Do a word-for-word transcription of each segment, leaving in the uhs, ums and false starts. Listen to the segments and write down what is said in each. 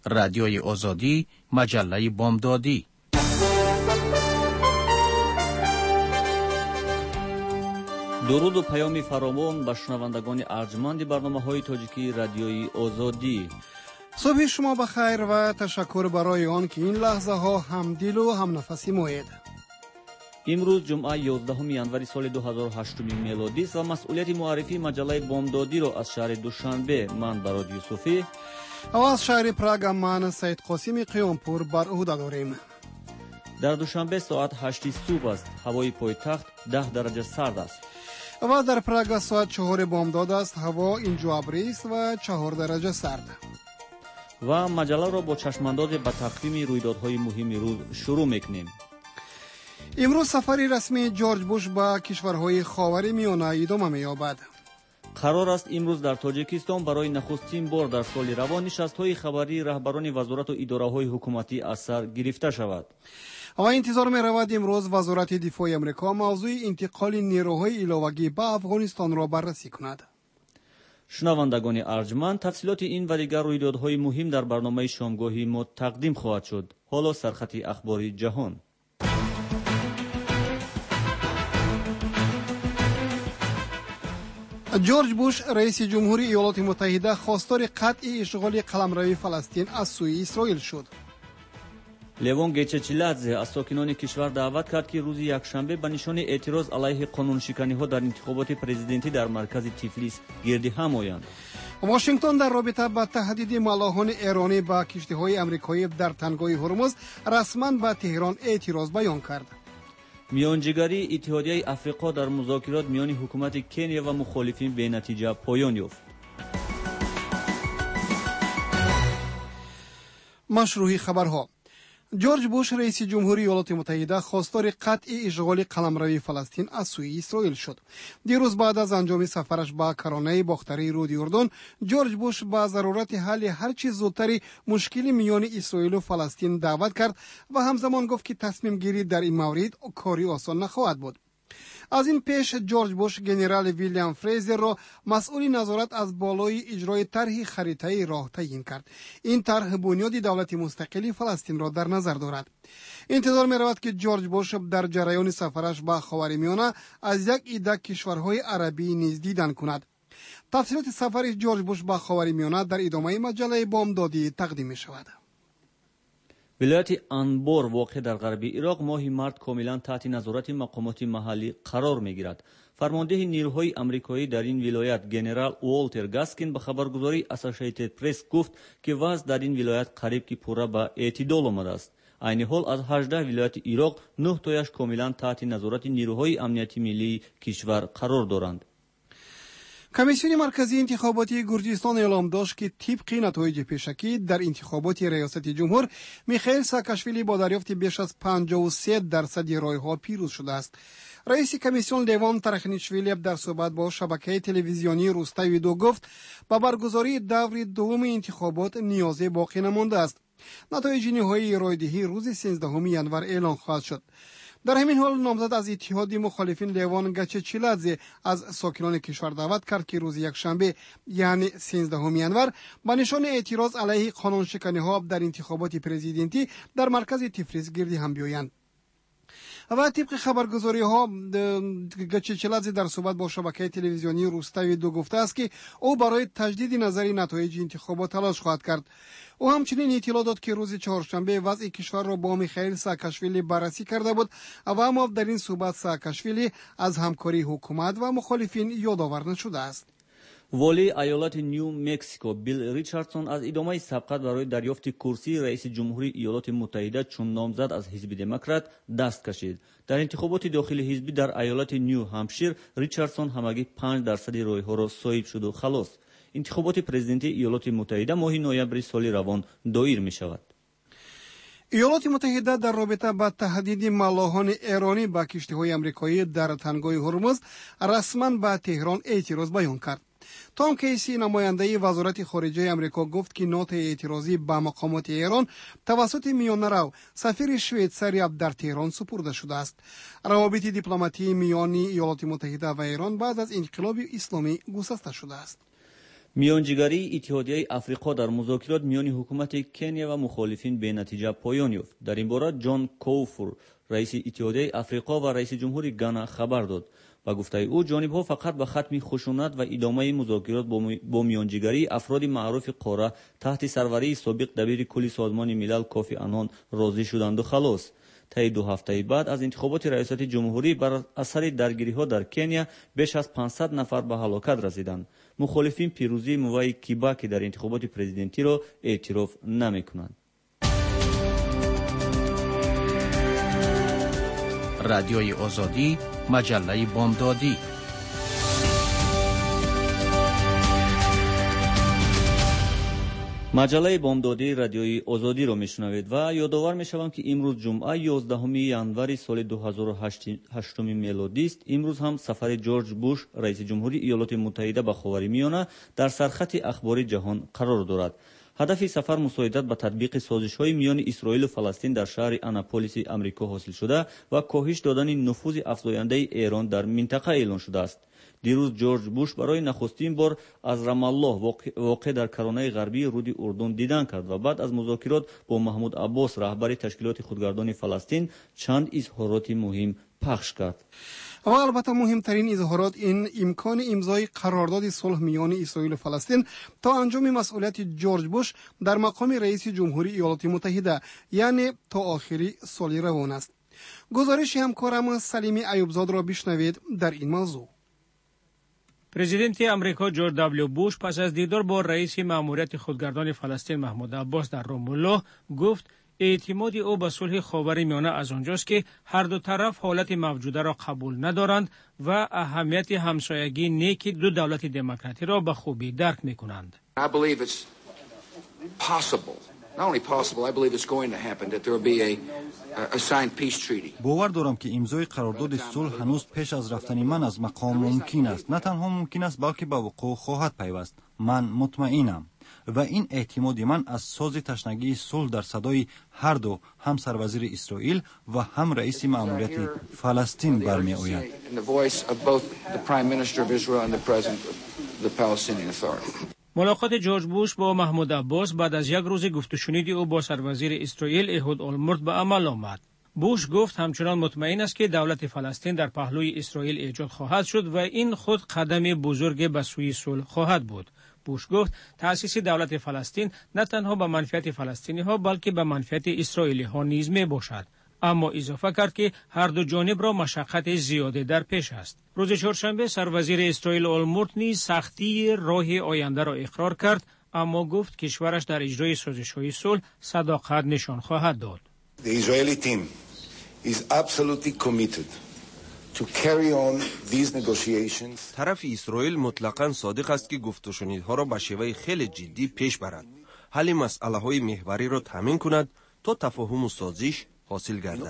رادیوی آزادی، مجله بامدادی. درود و پیام فراوان به شنوندگان ارجمند برنامه‌های تاجیکی رادیوی آزادی. صبح شما بخیر و تشکر برای آن که این لحظه ها هم دل و هم نفسی موید. امروز جمعه یازدهم ینوری سال دو هزار و هشت میلادی است و مسئولیت معرفی مجله بامدادی را از شهر دوشنبه من براد یوسفی و از شهر پراگ من سید قاسم قیامپور بر عهده داریم. در دوشنبه ساعت هشت صبح است. هوای پایتخت ده درجه سرد است. و در پراگ ساعت چهار بامداد است. هوا اینجا ابری است و چهار درجه سرد. و مجله را با چشمانداز به تقویم رویدادهای مهم روز شروع میکنیم. امروز سفری رسمی جورج بوش به کشورهای خاور میانه ادامه می‌یابد. قرار است امروز در تاجیکستان برای نخستین بار در سال روان نشست‌های خبری رهبران وزارت و اداره‌های حکومتی از سر گرفته شود. و انتظار می‌رود امروز وزارت دفاع آمریکا موضوع انتقال نیروهای علاوه‌ای به افغانستان را بررسی کند. شنوندگان ارجمند، تفصیلات این و دیگر رویدادهای مهم در برنامه شامگاهی ما تقدیم خواهد شد. حالا سرخط اخبار جهان. جورج بوش رئیس جمهوری ایالات متحده خواستار قطع اشغال قلمرو فلسطین از سوی اسرائیل شد. لوان گچچیلادزه از ساکنان کشور دعوت کرد که روز یکشنبه به نشان اعتراض علیه قانونشکنی‌ها در انتخابات پرزیدنتی در مرکز تیفلیس گرد هم آیند. واشنگتن در رابطه با تهدید ملاحان ایرانی به کشتی‌های آمریکایی در تنگه هرمز رسما به تهران اعتراض بیان کرد. میانجیگری اتحادیه افریقا در مذاکرات میان حکومت کنیا و مخالفین به نتیجه پایان یافت. مشروع خبرها. جورج بوش رئیس جمهوری ایالات متحده خواستار قطع اشغال قلمرو فلسطین از سوی اسرائیل شد. دیروز بعد از انجام سفرش به کرانه باختری رود اردن، جورج بوش به ضرورت حل هر چه زودتر مشکل میان اسرائیل و فلسطین دعوت کرد و همزمان گفت که تصمیم گیری در این مورد کاری آسان نخواهد بود. از این پیش جورج بوش گنرال ویلیام فریزر را مسئول نظارت از بالای اجرای طرح خریطه راه تعیین کرد. این طرح بنیاد دولت مستقل فلسطین را در نظر دارد. انتظار می‌رود که جورج بوش در جریان سفرش به خاورمیانه از یک عده کشورهای عربی نیز دیدن کند. تفصیلات سفر جورج بوش به خاورمیانه در ادامه مجله بامدادی تقدیم می‌شود. ولایت انبار واقع در غربی عراق ماه مارت کاملا تحت نظارت مقامات محلی قرار می‌گیرد. فرمانده نیروهای آمریکایی در این ولایت گنرال والتر گاسکین به خبرگزاری اسوسییتد پرس گفت که وضع در این ولایت قریب که پورا به اعتدال آمده است. عین حال از هجده ولایت عراق نه تایش کاملا تحت نظارت نیروهای امنیتی ملی کشور قرار دارند. کمیسیون مرکزی انتخاباتی گرجستان اعلام داشت که طبق نتایج پیشکی در انتخابات ریاست جمهور میخائیل ساکاشویلی با دریافت بیش از پنجاه و سه درصد رایها پیروز شده است. رئیس کمیسیون لیوان ترخنیشویلی در صحبت با شبکه تلویزیونی روستای دو گفت با برگزاری دور دوم انتخابات نیازی باقی نمانده است. نتایج نهایی رایدهی روز سیزدهم ینور اعلام خواهد شد. در همین حال نامزد از اتحاد مخالفین لیوان گچچیلادزه از ساکنان کشور دعوت کرد که روز یکشنبه یعنی سیزدهم ینور با نشان اعتراض علیه قانون شکنی ها در انتخابات پرزیدنتی در مرکز تیفلیس گردی هم بیایند. و طبق خبرگزاری ها گچچیلادزه در صحبت با شبکه تلویزیونی روستای دو گفته است که او برای تجدید نظری نتایج انتخابات تلاش خواهد کرد. او همچنین اطلاع داد که روز چهارشنبه وضع کشور را با میخائیل ساکاشویلی بررسی کرده بود و اما در این صحبت ساکاشویلی از همکاری حکومت و مخالفین یادآور نشده است. والی ایالت نیو مکزیکو بیل ریچاردسون از ادامه سبقت برای دریافت کرسی رئیس جمهوری ایالات متحده چون نامزد از حزب دموکرات دست کشید. در انتخابات داخل حزبی در ایالت نیو همشیر ریچاردسون همگی پنج درصد رایها را صاحب شد و خلاص. انتخابات پرزیدنتی ایالات متحده ماه نوامبر سال روان دایر می شود. ایالات متحده در رابطه با تهدید ملاحان ایرانی به کشتی‌های آمریکایی در تنگه هرمز رسما به تهران اعتراض بیان کرد. تام کیسی نماینده وزارت خارجه آمریکا گفت که نوت اعتراضی به مقامات ایران توسط میانرو سفیر شویتساری در تهران سپرده شده است. روابط دیپلماتی میان ایالات متحده و ایران بعد از انقلاب اسلامی گسسته شده است. میانجیگری اتحادیه افریقا در مذاکرات میان حکومت کنیا و مخالفین به نتیجه پایان یافت. در این باره جان کوفور رئیس اتحادیه افریقا و رئیس جمهوری گانا خبر داد. با گفته او جانب‌ها فقط به ختم خشونت و ادامه مذاکرات با میانجیگری افراد معروف قاره تحت سروری سابق دبیر کل سازمان ملل کوفی آنان راضی شدند و خلاص. طی دو هفته بعد از انتخابات ریاست جمهوری بر اثر درگیری‌ها در کنیا بیش از پانصد نفر به هلاکت رسیدند. مخالفین پیروزی موای کیباکی در انتخابات پرزیدنتی را اعتراف نمی‌کنند. رادیوی آزادی، مجله بامدادی. مجله بامدادی رادیوی آزادی را میشنوید و یادآور میشوم که امروز جمعه یازدهم ینوری سال دو هزار و هشت میلادی است. امروز هم سفر جورج بوش رئیس جمهوری ایالات متحده به خاورمیانه در سرخط اخبار جهان قرار دارد. هدف سفر مساعدت به تطبیق سازش‌های میان اسرائیل و فلسطین در شهر آناپولیس آمریکا حاصل شده و کاهش دادن نفوذ افزاینده ایران در منطقه اعلان شده است. دیروز جورج بوش برای نخستین بار از رام الله واقع در کرانه غربی رود اردن دیدن کرد و بعد از مذاکرات با محمود عباس رهبر تشکیلات خودگردان فلسطین چند اظهارات مهم پخش کرد. و البته مهمترین اظهارات این امکان امضای قرارداد صلح میان اسرائیل و فلسطین تا انجام مسئولیت جورج بوش در مقام رئیس جمهوری ایالات متحده، یعنی تا آخری سال روان است. گزارش همکارم سلیمی ایوبزاد را بشنوید در این موضوع. پرزیدنت امریکا جورج دبلیو بوش پس از دیدار با رئیس مأموریت خودگردان فلسطین محمود عباس در رام الله گفت اعتماد او به صلح خاورمیانه از آنجاست که هر دو طرف حالت موجوده را قبول ندارند و اهمیت همسایگی نیک دو دولت دموکراتی را به خوبی درک می‌کنند. I believe it's possible. Not only possible, I believe it's going to happen that there will be a a signed peace treaty. باور دارم که امضای قرارداد صلح هنوز پیش از رفتن من از مقام ممکن است. نه تنها ممکن است بلکه به وقوع خواهد پیوست. من مطمئنم و این اعتماد من از ساز تشنگی صلح در صدای هر دو، هم سروزیر اسرائیل و هم رئیس مأموریت فلسطین برمی آید. ملاقات جورج بوش با محمود عباس بعد از یک روز گفت و شنید او با سروزیر اسرائیل احود اولمرت به عمل آمد. بوش گفت همچنان مطمئن است که دولت فلسطین در پهلوی اسرائیل ایجاد خواهد شد و این خود قدم بزرگ به سوی صلح خواهد بود. بوش گفت تأسیس دولت فلسطین نه تنها به منفعت فلسطینی ها بلکه به منفعت اسرائیلی ها نیز می باشد. اما اضافه کرد که هر دو جانب را مشقت زیاده در پیش است. روز چهارشنبه سروزیر اسرائیل اولمرت نیز سختی راه آینده را اقرار کرد، اما گفت کشورش در اجرای سازش‌های صلح صداقت نشان خواهد داد. The Israeli team is absolutely committed to carry on these negotiations. طرف اسرائیل مطلقاً صادق است که گفت و شنیدها را به شیوه خیلی جدی پیش برد. حل مسئله‌های محوری را تامین کند تا تفاهم و سازش حاصل گردد.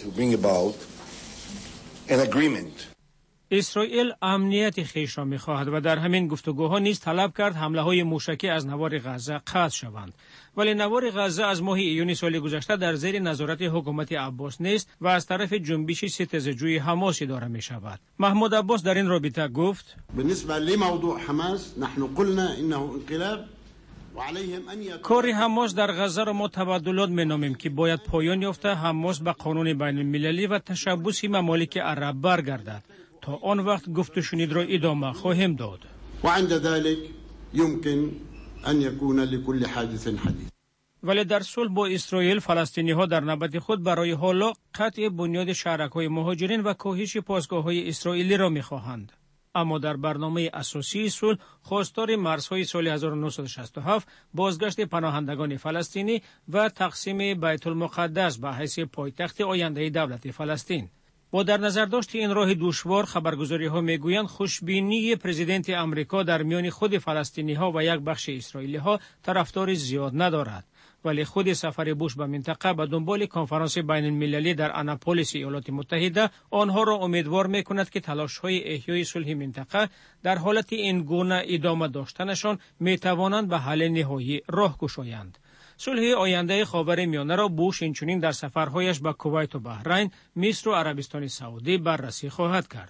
اسرائیل امنیت خیش را می‌خواهد و در همین گفتگوها نیز طلب کرد حمله‌های موشکی از نوار غزه قطع شوند. ولی نوار غزه از ماه ایون سال گذشته در زیر نظارت حکومت عباس نیست و از طرف جنبش ستیزجوی حماس اداره می‌شود. محمود عباس در این رابطه گفت: بالنسبه لموضوع حماس نحن قلنا انه انقلاب کار حماس در غزه را ما تبادلات مینامیم که باید پایان یافته حماس به قانون بین المللی و تشبث ممالک عرب برگردد. تا آن وقت گفت و شنید را ادامه خواهیم داد. و عند ذلك يمكن ان يكون لكل حادث حديث. ولی در صلح با اسرائیل فلسطینی ها در نوبت خود برای حالا قطع بنیاد شهرک‌های مهاجرین و کاهش پاسگاه‌های اسرائیلی را می‌خواهند. اما در برنامه اساسی صلح خواستار مرزهای سال هزار و نهصد و شصت و هفت بازگشت پناهندگان فلسطینی و تقسیم بیت المقدس به حیث پایتخت آینده دولت فلسطین. با در نظر داشت این راه دشوار، خبرگزاری‌ها میگویند خوشبینی پرزیدنت امریکا در میان خود فلسطینی‌ها و یک بخش اسرائیلی‌ها طرفدار زیاد ندارد. ولی خود سفر بوش به منطقه به دنبال کنفرانس بین المللی در آناپولیس ایالات متحده آنها را امیدوار می‌کند که تلاش‌های احیای صلح منطقه در حالت این گونه ادامه داشتنشان می‌توانند به حل نهایی راه گشایند. صلح آینده خاورمیانه را بوش اینچنین در سفرهایش به کویت و بحرین، مصر و عربستان سعودی بررسی خواهد کرد.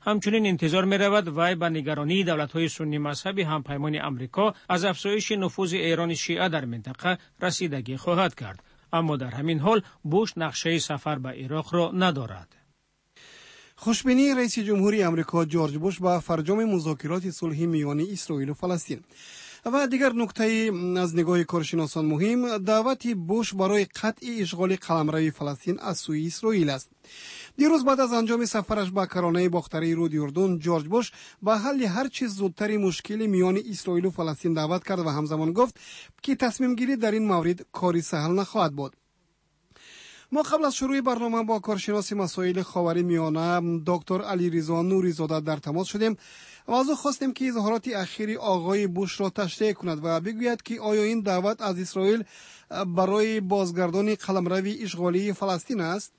همچنین انتظار می رود وی به نگرانی دولت‌های سنی مذهبی همپیمان آمریکا از افزایش نفوذ ایران شیعه در منطقه رسیدگی خواهد کرد. اما در همین حال بوش نقشه سفر به عراق را ندارد. خوشبینی رئیس جمهوری آمریکا جورج بوش با فرجام مذاکرات صلحی میان اسرائیل و فلسطین. و دیگر نکته از نگاه کارشناسان مهم، دعوت بوش برای قطع اشغال قلمرو فلسطین از سوی اسرائیل است. دیروز بعد از انجام سفرش به کرانه باختری رود اردن، جورج بوش به حل هر چیز زودتر مشکل میان اسرائیل و فلسطین دعوت کرد و همزمان گفت که تصمیم گیری در این مورد کاری سهل نخواهد بود. ما قبل از شروع برنامه با کارشناس مسائل خاورمیانه دکتر علیرضا نوری‌زاده در تماس شدیم و از او خواستیم که اظهارات اخیر آقای بوش را تشریح کند و بگوید که آیا این دعوت از اسرائیل برای بازگردانی قلمرو اشغالی فلسطین است؟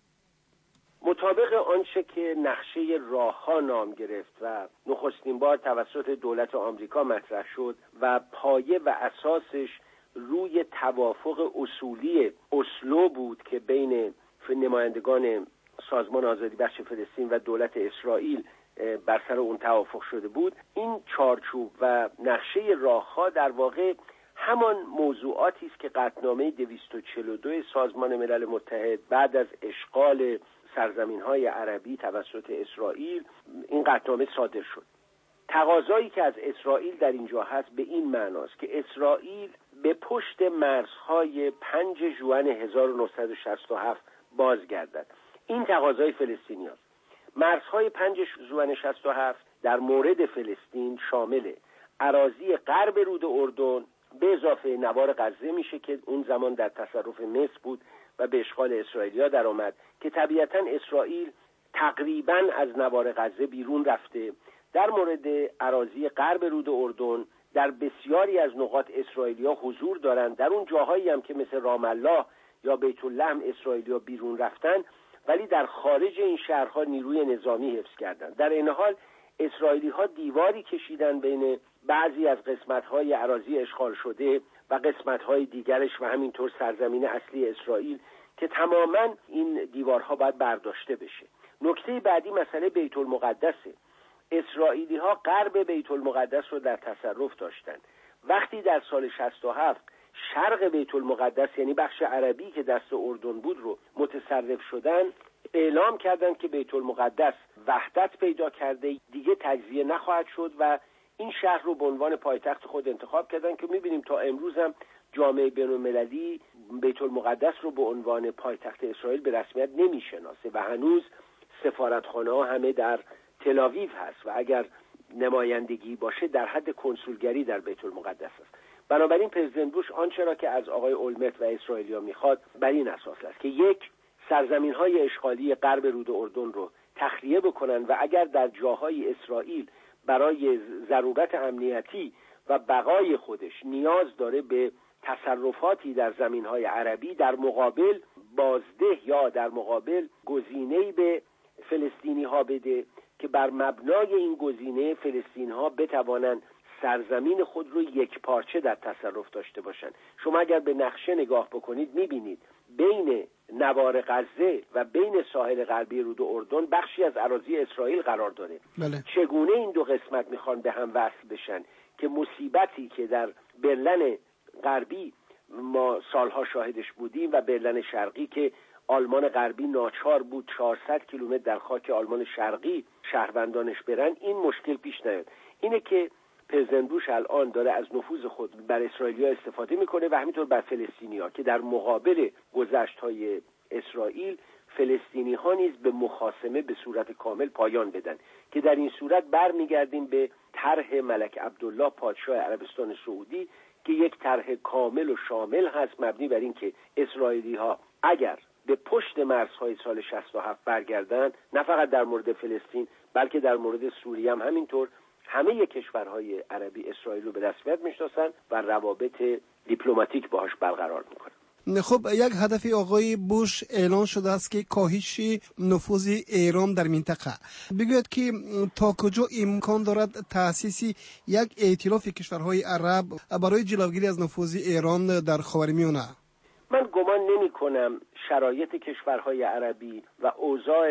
مطابق آنچه که نقشه راه‌ها نام گرفت و نخستین بار توسط دولت آمریکا مطرح شد و پایه و اساسش روی توافق اصولی اسلو بود که بین نمایندگان سازمان آزادی بخش فلسطین و دولت اسرائیل بر سر اون توافق شده بود، این چارچوب و نقشه راه‌ها در واقع همان موضوعاتی است که قطعنامه دویست و چهل و دو سازمان ملل متحد بعد از اشغال سرزمین‌های عربی توسط اسرائیل این قطعنامه صادر شد. تقاضایی که از اسرائیل در اینجا هست به این معناست که اسرائیل به پشت مرزهای پنج ژوئن هزار و نهصد و شصت و هفت بازگردد. این تقاضای فلسطینی هست. مرزهای پنج ژوئن شصت و هفت در مورد فلسطین شامل اراضی غرب رود اردن به اضافه نوار غزه میشه که اون زمان در تصرف مصر بود و به اشغال اسرائیلیا در آمد که طبیعتاً اسرائیل تقریباً از نوار غزه بیرون رفته. در مورد اراضی غرب رود اردن در بسیاری از نقاط اسرائیلیا حضور دارند. در اون جاهایی هم که مثل رام الله یا بیت اللحم اسرائیلیا بیرون رفتن، ولی در خارج این شهرها نیروی نظامی حفظ کردند. در این حال اسرائیلی ها دیواری کشیدن بین بعضی از قسمت‌های اراضی اشغال شده و قسمت‌های دیگرش و همینطور سرزمین اصلی اسرائیل که تماماً این دیوارها باید برداشته بشه. نکته بعدی مسئله بیت المقدسه. اسرائیلی ها غرب بیت المقدس رو در تصرف داشتن. وقتی در سال شصت و هفت شرق بیت المقدس یعنی بخش عربی که دست اردن بود رو متصرف شدن، اعلام کردن که بیت المقدس وحدت پیدا کرده، دیگه تجزیه نخواهد شد و این شهر رو به عنوان پایتخت خود انتخاب کردن که می‌بینیم تا امروز هم جامعه بین‌المللی بیت المقدس رو به عنوان پایتخت اسرائیل به رسمیت نمی‌شناسه و هنوز سفارتخانه‌ها همه در تل‌آویو هست و اگر نمایندگی باشه در حد کنسولگری در بیت المقدس است. بنابراین پرزیدنت بوش آنچه را که از آقای اولمرت و اسرائیلیا میخواد بر این اساس است که یک، سرزمین‌های اشغالی غرب رود اردن رو تخلیه بکنن و اگر در جاهای اسرائیل برای ضرورت امنیتی و بقای خودش نیاز داره به تصرفاتی در زمین‌های عربی، در مقابل بازده یا در مقابل گزینه‌ای به فلسطینی‌ها بده که بر مبنای این گزینه فلسطینی‌ها بتوانند سرزمین خود رو یک پارچه در تصرف داشته باشند. شما اگر به نقشه نگاه بکنید می‌بینید بین نوار غزه و بین ساحل غربی رود اردن بخشی از اراضی اسرائیل قرار داره. بله. چگونه این دو قسمت میخوان به هم وصل بشن که مصیبتی که در برلن غربی ما سالها شاهدش بودیم و برلن شرقی که آلمان غربی ناچار بود چهارصد کیلومتر در خاک آلمان شرقی شهروندانش برن، این مشکل پیش نیاد. اینه که پرزیدنت بوش الان داره از نفوذ خود بر اسرائیلیا استفاده میکنه و همینطور بر فلسطینیا که در مقابل گذشت‌های اسرائیل فلسطینی ها نیز به مخاصمه به صورت کامل پایان بدن که در این صورت برمیگردیم به طرح ملک عبدالله پادشاه عربستان سعودی که یک طرح کامل و شامل هست مبنی بر این که اسرائیلی ها اگر به پشت مرزهای سال شصت و هفت برگردن، نه فقط در مورد فلسطین بلکه در مورد سوریه هم همینطور، همه کشورهای عربی اسرائیل رو به رسمیت میشناسن و روابط دیپلماتیک باهاش برقرار میکنن. خب یک هدف آقای بوش اعلان شده است که کاهش نفوذ ایران در منطقه. بگوید که تا کجا امکان دارد تأسیس یک ائتلاف کشورهای عرب برای جلوگیری از نفوذ ایران در خاورمیانه؟ من گمان نمی کنم شرایط کشورهای عربی و اوضاع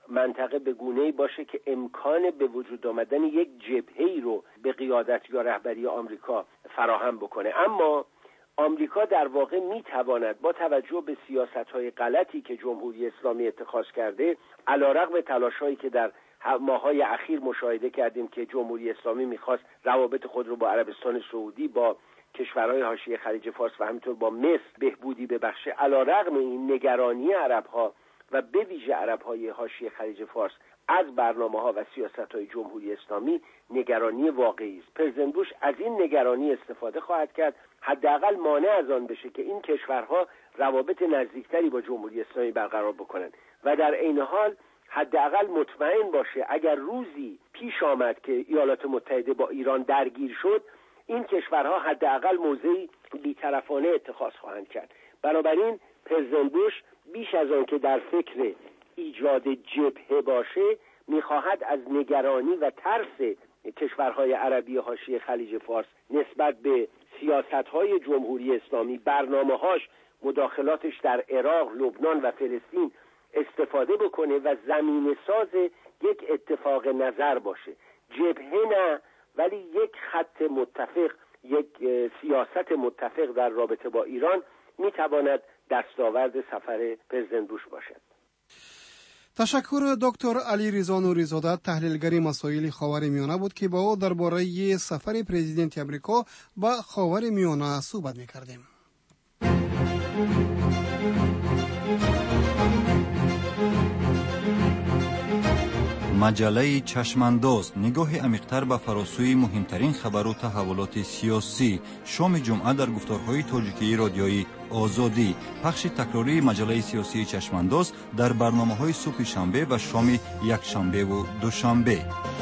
منطقه به گونه‌ای باشه که امکان به وجود آمدن یک جبهه‌ای رو به قیادت یا رهبری آمریکا فراهم بکنه. اما آمریکا در واقع میتواند با توجه به سیاست‌های غلطی که جمهوری اسلامی اتخاذ کرده، علیرغم تلاش‌هایی که در ماه‌های اخیر مشاهده کردیم که جمهوری اسلامی می‌خواست روابط خود رو با عربستان سعودی، با کشورهای حاشیه خلیج فارس و همینطور با مصر بهبودی ببخشه، علیرغم این نگرانی عرب‌ها و به ویژه عرب‌های حاشیه خلیج فارس از برنامه‌ها و سیاست‌های جمهوری اسلامی نگرانی واقعی است. پرزیدنت بوش از این نگرانی استفاده خواهد کرد، حداقل مانع از آن بشه که این کشورها روابط نزدیکتری با جمهوری اسلامی برقرار بکنند و در عین حال حداقل مطمئن باشه اگر روزی پیش آمد که ایالات متحده با ایران درگیر شد، این کشورها حداقل موضعی بی‌طرفانه اتخاذ خواهند کرد. بنابراین پرزیدنت بوش بیش از آن که در فکر ایجاد جبهه باشه، میخواهد از نگرانی و ترس کشورهای عربی حاشیه خلیج فارس نسبت به سیاست‌های جمهوری اسلامی، برنامه‌هاش، مداخلاتش در عراق، لبنان و فلسطین استفاده بکنه و زمینه ساز یک اتفاق نظر باشه. جبهه نه، ولی یک خط متفق، یک سیاست متفق در رابطه با ایران میتواند دستاورد سفر پرزیدنت بوش باشد. تشکر دکتر علی رضا نوری‌زاده، تحلیلگر مسائل خاورمیانه بود که با او درباره سفر پرزیدنت آمریکا به خاورمیانه صحبت می‌کردیم. مجله چشمانداز، نگاه عمیق‌تر به فراسوی مهمترین خبر و تحولات سیاسی. شام جمعه در گفتارهای تاجیکی رادیویی آزادی. پخش تکراری مجله سیاسی چشمانداز در برنامه‌های صبح شنبه و شام یکشنبه و دوشنبه.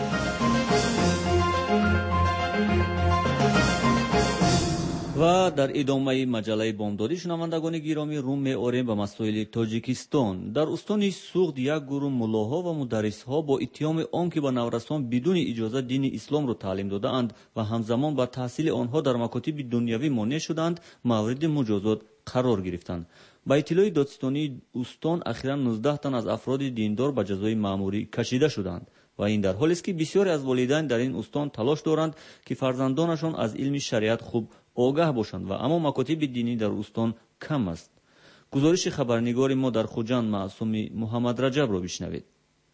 و در ادامه مجله بامدادی شنوندگان گرامی روم می‌آوریم به مسائل تاجیکستان. در استان سوغد یک گروه ملاها و مدرس‌ها با اتهام آنکه به نورسان بدون اجازه دین اسلام را تعلیم داده‌اند و همزمان با تحصیل آنها در مکاتب دنیوی مانع شدند، مورد مجازات قرار گرفتند. با اطلاع دادستانی استان اخیراً نوزده تن از افراد دیندار به جزای مأموری کشیده شدند و این در حالی است که بسیاری از والدین در این استان تلاش دارند که فرزندانشان از علم شریعت خوب آگاه باشند و اما مکاتب دینی در استان کم است. گزارش خبرنگار ما در خوجند معصوم محمد رجب را بشنوید.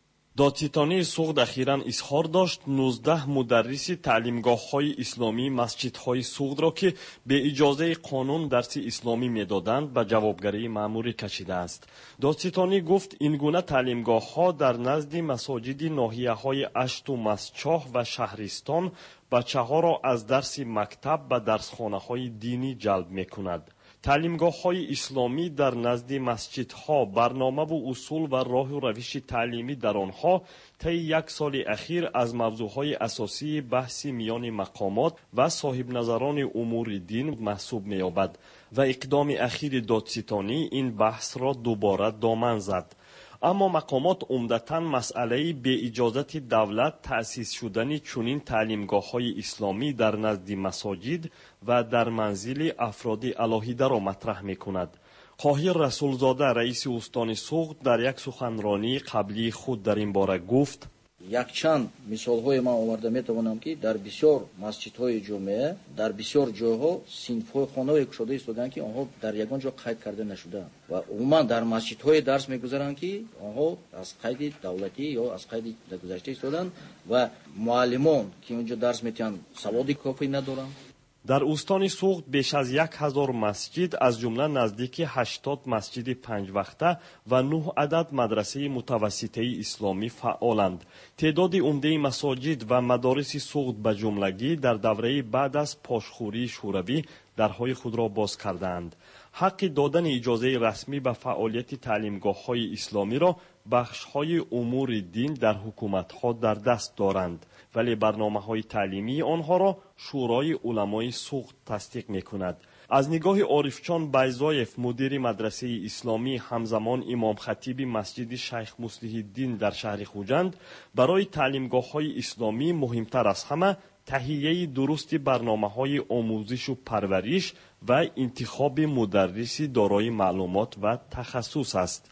دادستانی سوغد اخیراً اظهار داشت نوزده مدرس تعلیمگاه‌های اسلامی مسجدهای سوغد را که به اجازه قانون درس اسلامی می‌دادند به جوابگری مأموری کشیده است. دادستانی گفت این گونه تعلیمگاه‌ها در نزد مساجد ناحیه‌های اشت و مسچاه و شهرستان بچه‌ها را از درس مکتب به درسخانه‌های دینی جلب می‌کند. تعلیمگاه‌های اسلامی در نزد مسجدها برنامه و اصول و راه و روش تعلیمی در آنها طی یک سال اخیر از موضوعهای اساسی بحث میان مقامات و صاحب نظران امور دین محسوب می‌یابد و اقدام اخیر دادستانی این بحث را دوباره دامن زد. اما مقامات عمدتاً مسئله به اجازت دولت تأسیس شدن چنین تعلیمگاه‌های اسلامی در نزد مساجد و در منزل افراد علاهیده را مطرح می‌کند. قاهر رسولزاده رئیس استان سوغد در یک سخنرانی قبلی خود در این باره گفت: якчанд мисолҳои ман оварда метавонам ки дар бисёр масҷидҳои ҷомеа дар бисёр ҷойҳо синфҳои хонаҳое кушода истоданд ки онҳо дар ягон ҷо қайд карда нашудаанд ва умуман дар масҷидҳое дарс мегузаранд ки онҳо аз қайди давлатӣ ё аз қайди гузашта истоданд ва муаллимон ки онҷо дарс метиҳанд саводи кофӣ надоранд. در استان سوغد بیش از یک هزار مسجد از جمله نزدیک هشتاد مسجد پنج وقته و نه عدد مدرسه متوسطه اسلامی فعالند. تعداد عمده مساجد و مدارس سوغد به جملگی در دوره بعد از پاشخوری شوروی درهای خود را باز کردند. حق دادن اجازه رسمی به فعالیت تعلیمگاه‌های اسلامی را بخش‌های امور دین در حکومت‌ها در دست دارند، ولی برنامه‌های تعلیمی آنها را شورای علمای سوغد تصدیق می‌کند. از نگاه عارفجان بیضایف مدیر مدرسه اسلامی همزمان امام خطیب مسجد شیخ مصلح الدین در شهر خوجند برای تعلیمگاه‌های اسلامی مهمتر از همه تهیه درست برنامه‌های آموزش و پرورش و انتخاب مدرسی دارای معلومات و تخصص است.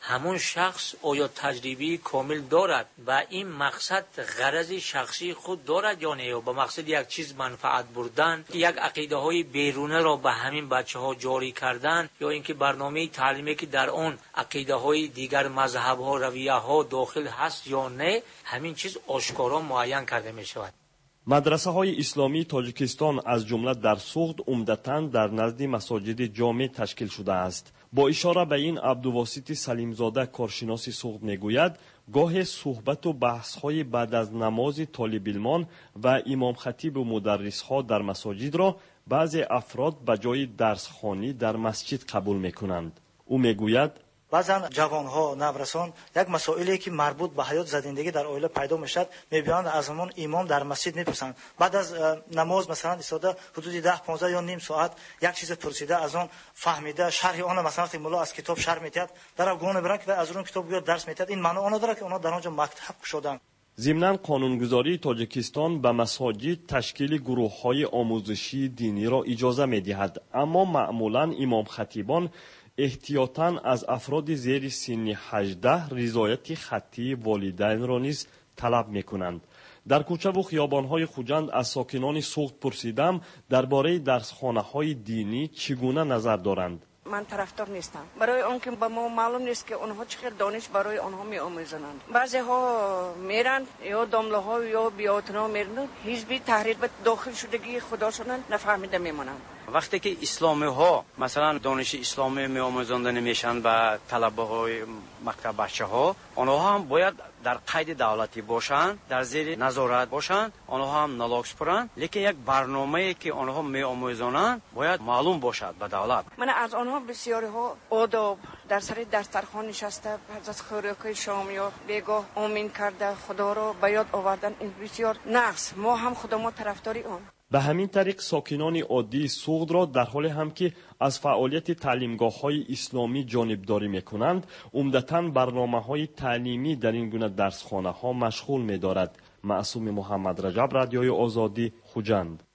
همون شخص آیا تجربه کامل دارد و این مقصد غرض شخصی خود دارد یا نه، با مقصد یک چیز منفعت بردن، یک عقیده های بیرونه را به همین بچه ها جاری کردن، یا اینکه برنامه تعلیمی که در آن عقیده های دیگر مذهب ها رویه ها داخل هست یا نه، همین چیز آشکارا معین کرده می شود. مدرسه های اسلامی تاجیکستان از جمله در سوخت عمدتاً در نزد مساجد جامع تشکیل شده است. با اشاره به این عبدالواسط سلیمزاده کارشناس سوخت میگوید گاه صحبت و بحث های بعد از نماز طالب علمان و امام خطیب و مدرس ها در مساجد را بعضی افراد به جای درس خوانی در مسجد قبول میکنند. او میگوید بعضن جوانها نورسان یک مسائلی که مربوط به حیات زندگی در عائله پیدا میشد میبینند از همون امام در مسجد میپرسند. بعد از نماز مثلا ایستاده حدود ده پانزده یا نیم ساعت یک چیز پرسیده از آن فهمیده شرح آن مثلا وقتی مولا از کتاب شرح میتید در گونه برن که از اون کتاب بیاد درس میتید، این معنی آن داره که اونا در اونجا مکتب شدن. ضمناً قانونگذاری تاجیکستان به مساجد تشکیل گروه‌های آموزشی دینی را اجازه می‌دهد، اما معمولاً امام خطیبان احتیاطاً از افراد زیر سن هجده رضایت خطی والدین را نیز طلب می‌کنند. در کوچه و خیابان‌های خوجند از ساکنان سوخت پرسیدم درباره درسخانه‌های دینی چگونه نظر دارند. من طرفدار نیستم، برای آنکه به ما معلوم نیست که اونها چقدر دانش برای آنها می آموزند. بعضی ها میرن یا دامله ها یا بیاتنا میرن، حزبی تحریر به داخل شدگی خداشونن نفهمیده میمونن. وقتی که اسلامی ها مثلا دانش اسلامی می آموزانده نمیشن به طلبه های مکتب بچه ها، آنها هم باید در قید دولتی باشند، در زیر نظارت باشند، آنها هم نلاک سپرند، لیکن یک برنامه‌ای که آنها می آموزانند باید معلوم باشد به دولت. من از آنها بسیاری ها آداب در سر دسترخوان نشسته پس از خوراک شام یا بیگاه آمین کرده خدا را به یاد آوردن، این بسیار نقص. ما هم خدا ما طرفداری آن. به همین طریق ساکنان عادی سوخت را در حال هم که از فعالیت تعلیمگاه‌های اسلامی جانبداری می‌کنند، عمدتاً برنامه‌های تعلیمی در این گونه درسخانه‌ها مشغول می‌دارد. معصوم محمد رجب، رادیوی آزادی، خوجند.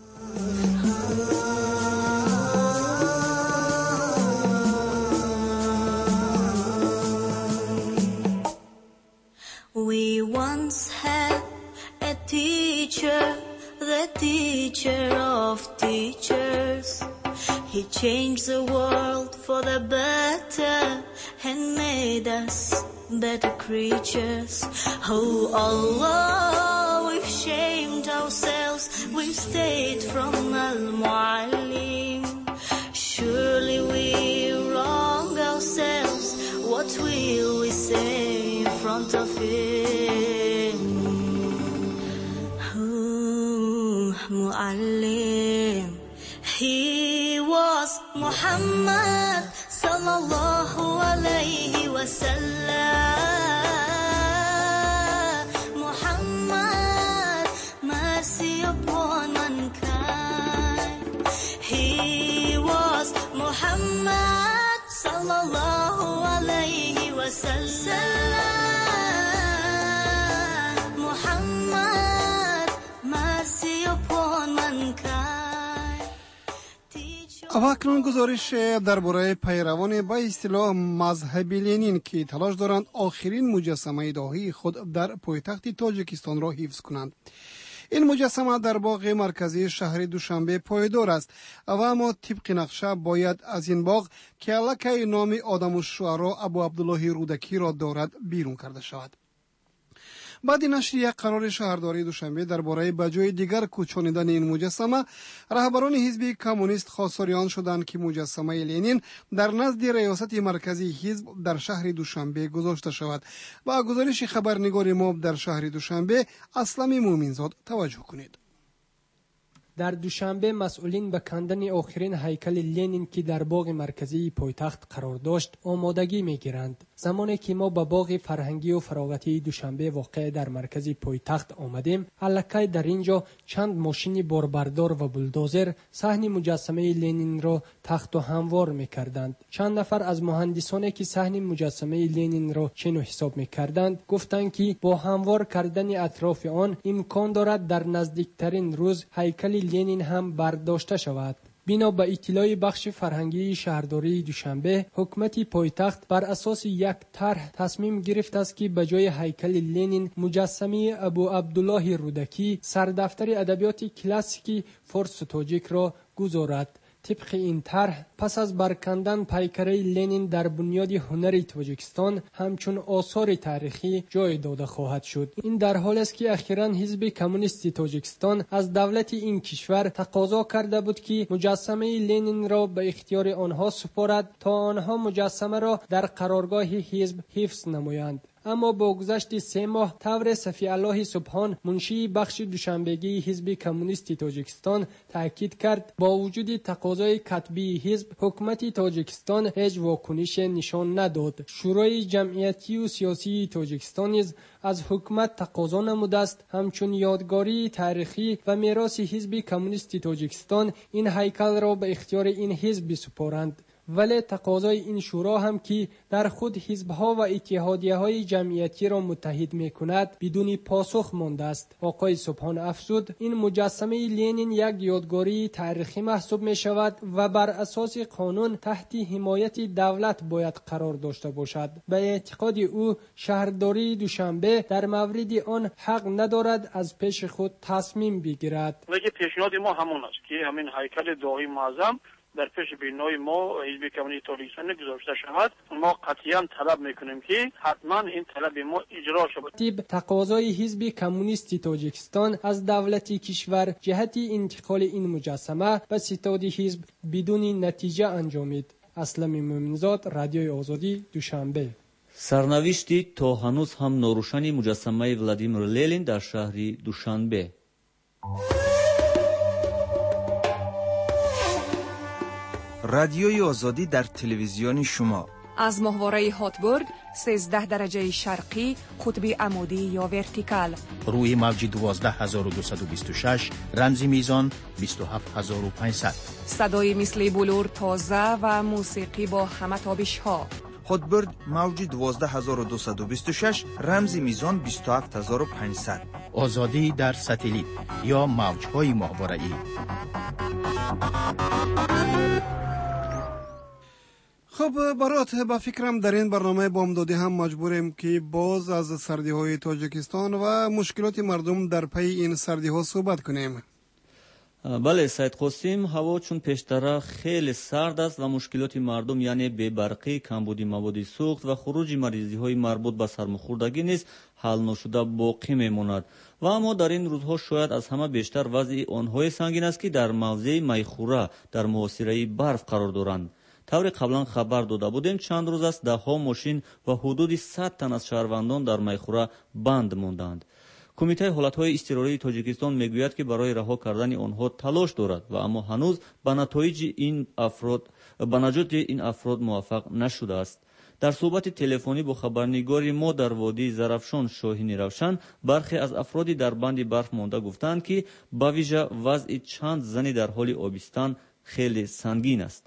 We once had a teacher, the teacher of teachers. He changed the world for the better and made us better creatures. Oh Allah, we've shamed ourselves, we've stayed from Al-Muallim. Surely we wrong ourselves, what will we say in front of him? Muallim. He was Muhammad sallallahu alayhi wa sallam. Muhammad, mercy upon mankind. He was Muhammad sallallahu alayhi wa sallam. Muhammad, mercy upon mankind. اکنون گزارش درباره پیروان با اصطلاح مذهب لنین که تلاش دارند آخرین مجسمه داهی خود در پایتخت تاجیکستان را حفظ کنند. این مجسمه در باغ مرکزی شهر دوشنبه پایدار است و اما طبق نقشه باید از این باغ که علاکه نام آدم الشعرا ابو عبدالله رودکی را دارد بیرون کرده شود. بعد نشر یک قرار شهرداری دوشنبه درباره بجای دیگر کوچانیدن این مجسمه، رهبران حزب کمونیست خواستار آن شدند که مجسمه لنین در نزد ریاست مرکزی حزب در شهر دوشنبه گذاشته شود. با گزارش خبرنگار ما در شهر دوشنبه اسلم مومنزاد توجه کنید. در دوشنبه مسئولین به کندن آخرین هیکل لنین که در باغ مرکزی پایتخت قرار داشت آمادگی میگیرند. زمانی که ما به باغ فرهنگی و فراغتی دوشنبه واقع در مرکزی پایتخت آمدیم، الکی در اینجا چند ماشین باربردار و بولدوزر صحن مجسمه لنین را تخت و هموار میکردند. چند نفر از مهندسانی که صحن مجسمه لنین را چین و حساب میکردند گفتند که با هموار کردن اطراف آن امکان دارد در نزدیکترین روز هیکل لنین هم برداشته شود. بنا به اطلاع بخش فرهنگی شهرداری دوشنبه، حکومت پایتخت بر اساس یک طرح تصمیم گرفت است که به جای هیکل لنین مجسمه ابو عبدالله رودکی سردفتر ادبیات کلاسیکی فارس تاجیک را گذارد. طبق این طرح پس از برکندن پیکره لنین در بنیاد هنر تاجیکستان همچون آثار تاریخی جای داده خواهد شد. این در حال است که اخیراً حزب کمونیست تاجیکستان از دولت این کشور تقاضا کرده بود که مجسمه لنین را به اختیار آنها سپارد تا آنها مجسمه را در قرارگاه حزب حفظ نمایند. اما با گذشت سه ماه طور صفی الله سبحان منشی بخش دوشنبگی حزب کمونیست تاجیکستان تاکید کرد با وجود تقاضای کتبی حزب حکومت تاجیکستان هیچ واکنش نشان نداد. شورای جمعیتی و سیاسی تاجیکستان نیز از حکومت تقاضا نموده است همچون یادگاری تاریخی و میراث حزب کمونیست تاجیکستان این هیکل را به اختیار این حزب سپارند. ولی تقاضای این شورا هم که در خود حزب‌ها و اتحادیه‌های جمعیتی را متحد می‌کند بدون پاسخ مانده است. آقای سبحان افزود این مجسمه لنین یک یادگاری تاریخی محسوب می‌شود و بر اساس قانون تحت حمایت دولت باید قرار داشته باشد. به اعتقاد او شهرداری دوشنبه در مورد آن حق ندارد از پیش خود تصمیم بگیرد. ولی پیشنهاد ما همون است که همین هیکل داعی معظم در پیش بینای ما حزب کمونیست تاجیکستان گذاشته شود. ما قطعاً طلب میکنیم که حتما این طلب ما اجرا شود. طبق تقاضای حزب کمونیست تاجیکستان از دولت کشور جهت انتقال این مجسمه به ستاد حزب بدون نتیجه انجامید. اسلم مومنزاد، رادیوی آزادی، دوشنبه. سرنوشتی تا هنوز هم ناروشن مجسمه ولادیمیر لنین در شهر دوشنبه. رادیوی آزادی در تلویزیون شما از ماهواره هاتبورگ سیزده درجه شرقی قطب عمودی یا ورتیکال روی موج دوازده هزار و دویست و بیست و شش رمزی میزان بیست و هفت هزار و پانصد صدای مثل بلور تازه و موسیقی با همه تابش ها. هاتبورگ موج دوازده هزار و دویست و بیست و شش رمزی میزان بیست و هفت هزار و پانصد. آزادی در ساتلیت یا موج‌های ماهواره‌ای. خب برات با فکرم در این برنامه بامدادی هم مجبوریم که باز از سردی های تاجیکستان و مشکلات مردم در پی این سردی ها صحبت کنیم. بله سید قاسم، هوا چون پیشتر خیلی سرد است و مشکلات مردم یعنی بی‌برقی، کمبود مواد سوخت و خروج مریضی های مربوط به سرماخوردگی نیز حل نشده باقی میماند و اما در این روزها شاید از همه بیشتر وضع آنهای سنگین است که در موضع میخوره در محاصره برف قرار دارند. طور قبلا خبر داده بودیم چند روز است ده ها ماشین و حدود صد تن از شهروندان در میخوره بند موندند. کمیته حالتهای اضطراری تاجیکستان میگوید که برای رها کردن آنها تلاش دارد و اما هنوز به نتایج این افراد به نجات این افراد موفق نشده است. در صحبت تلفنی با خبرنگار ما در وادی زرافشان شاهین روشن برخی از افرادی در بند برف مانده گفتند که با ویژه وضع چند زنی در حال آبستن خیلی سنگین است.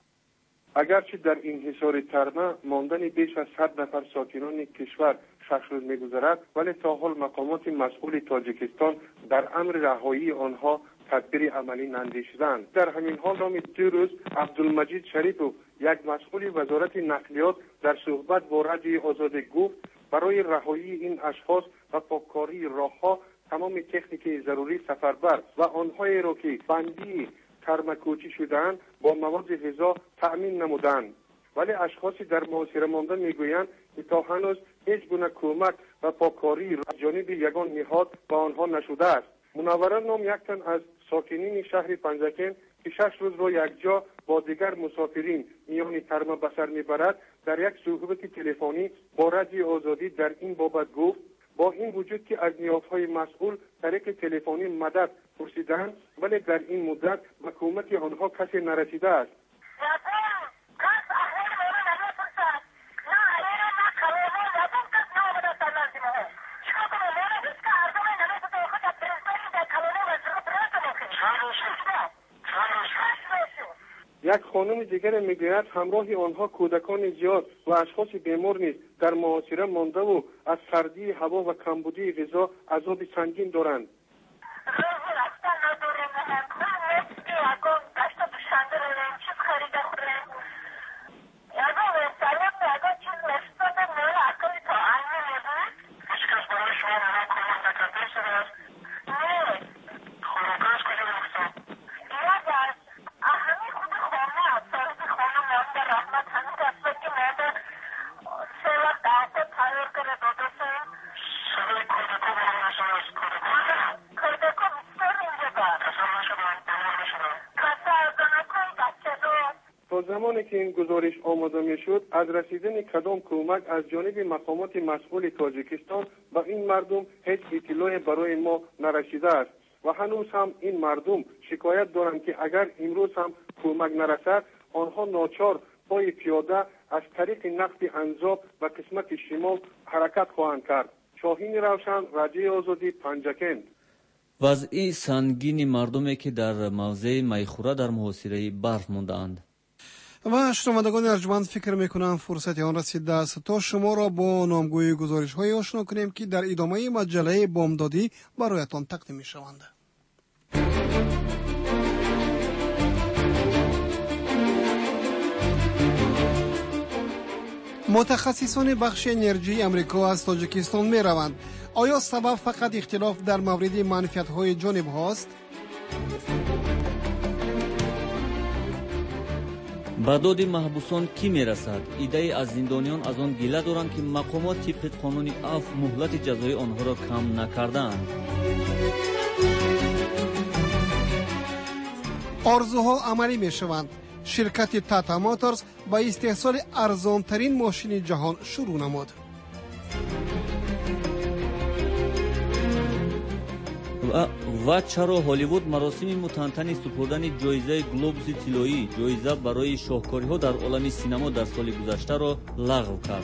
اگرچه در این حصار ترمه ماندن بیش از صد نفر ساکنان کشور شش روز می‌گذرد، ولی تا حال مقامات مسئول تاجیکستان در امر رهایی آنها تدبیر عملی نندیشیدند. در همین حال نام دو روز عبدالمجید شریف و یک مسئول وزارت نقلیات در صحبت با رادیوی آزادی گفت برای رهایی این اشخاص و پاککاری راهها تمام تکنیک ضروری سفربر و آنهایی را که بندی ترمکوچی شدند با مواد غذا تأمین نمودند. ولی اشخاصی در محاصره مانده میگویند که تا هنوز هیچ گونه کمک و پاککاری از جانب یگان نهاد به آنها نشده است. منوره نام یک تن از ساکنین شهر پنجکین که شش روز را یکجا با دیگر مسافرین میان ترمه به سر میبرد در یک صحبت تلفنی با رادیوی آزادی در این بابت گفت با این وجود که از نیازهای مسئول طریق تلفنی مدد پرسیدند، ولی در این مدت به کمک آنها کسی نرسیده است. یک خانم دیگر میگوید همراه آنها کودکان زیاد و اشخاص بیمار نیز در محاصره مانده و از سردی هوا و کمبودی غذا عذاب سنگین دارند. تا زمانی که این گزارش آماده میشد از رسیدن کدام کمک از جانب مقامات مسئول تاجیکستان به این مردم هیچ اطلاعی برای ما نرسیده است و هنوز هم این مردم شکایت دارند که اگر امروز هم کمک نرسد آنها ناچار پای پیاده از طریق نقل انزاب و قسمت شمال حرکت خواهند کرد. شاهین روشن، رادیوی آزادی، پنجکند. وضعی سنگین مردمی که در موضع میخوره در محاصره برف مانده‌اند. و شنوندگان ارجمند فکر میکنم فرصت آن رسیده است تا شما را با نامگوی گزارش های آشنا کنیم که در ادامه مجله بامدادی برایتان تقدیم می شوند. متخصصان بخش انرژی امریکا از تاجیکستان می روند. آیا سبب فقط اختلاف در مورد منفعت های جانب هاست؟ به داد محبوسان کی میرسد؟ ایده از زندانیان از آن گله دارند که مقامات طبق قانون عفو مهلت جزای آنها را کم نکردند. آرزوها عملی می شوند. شرکت تاتا موتورز با استحصال ارزان ترین ماشین جهان شروع نمود. و, و چرا هالیوود مراسم متنطن سپردن جایزه گلوبوس طلایی، جایزه برای شاهکاری‌ها در عالم سینما در سال گذشته را لغو کرد؟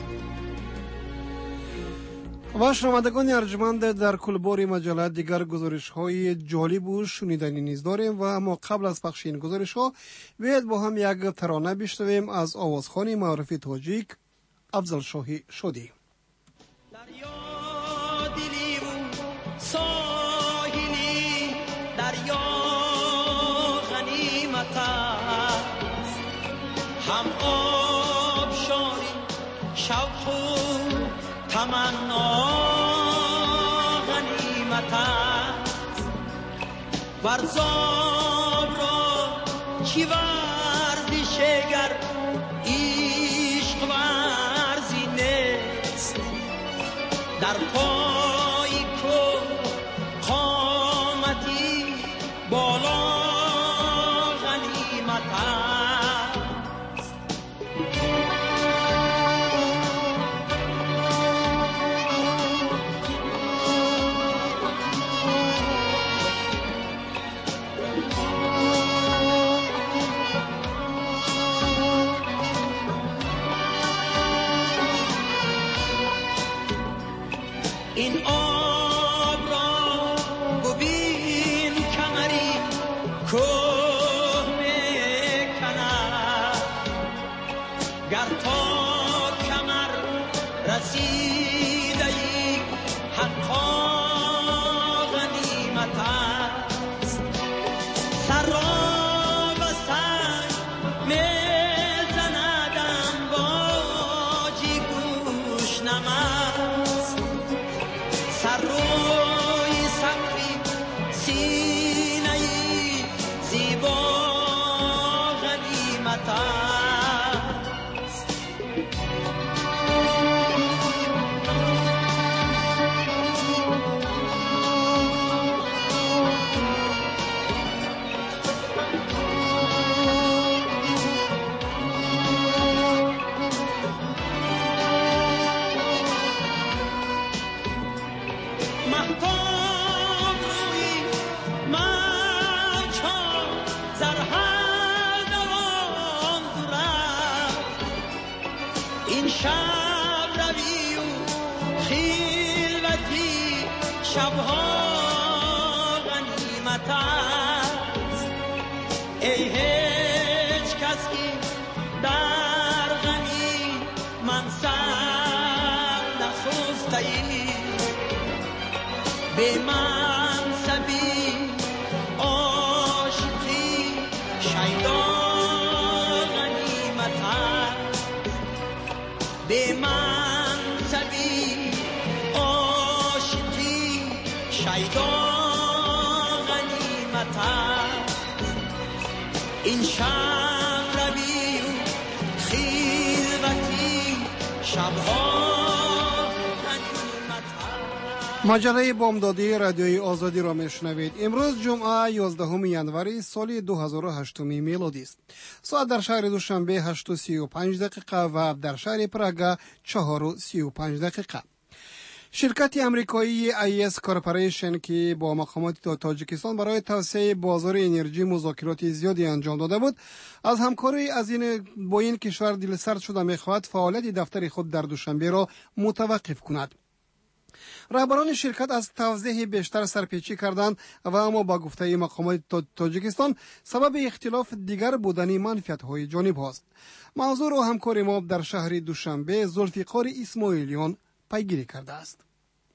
و شنوندگان ارجمند در کلبار مجله دیگر گزارش های جالب و شنیدنی نیز داریم و اما قبل از پخش این گزارش ها باید با هم یک ترانه بشنویم از آوازخوان معروف تاجیک افضل شاهی شدی. هم آبشاری شوق و تمنا غنیمت است ورزاب را چی ورزشگر عشق ورزی نیست در پای کو قامتی بالا غنیمت است. این آب را ببین کمری کوه میکند گر تا کمر رسیده ای حقا غنیمت است سر را به سنگ میزندم باجی گوش نمست سر روی سقفی سینه زیبا غنیمت است. مهتاب روی موج‌ها زرهر دوان دورد این شب روی و خلوتی شبها غنیمت است ای هیچ کس که در غمی منصب نخسته ای به منصبی عاشقی شیدا غنیمت است به منصبی عاشقی شیدا غنیمت است این شب روی و ماجرای بامدادی رادیوی آزادی را میشنوید. امروز جمعه یازدهم ینوری سال دو هزار و هشت میلادی است. ساعت در شهر دوشنبه هشت و سی و پنج دقیقه و در شهر پراگ چهار و سی و پنج دقیقه. شرکت امریکایی ای اس کورپوریشن که با مقامات تاجیکستان برای توسعه بازار انرژی مذاکرات زیادی انجام داده بود، از همکاری از این با این کشور دلسرد شده میخواهد فعالیت دفتر خود در دوشنبه را متوقف کند. رهبران شرکت از توضیح بیشتر سرپیچی کردند و اما با گفته مقامات تاجیکستان سبب اختلاف دیگر بودن منفعت‌های جانب هاست. موضوع را همکار ما در شهر دوشنبه ذوالفقار اسماعیلیان پیگیری کرده است.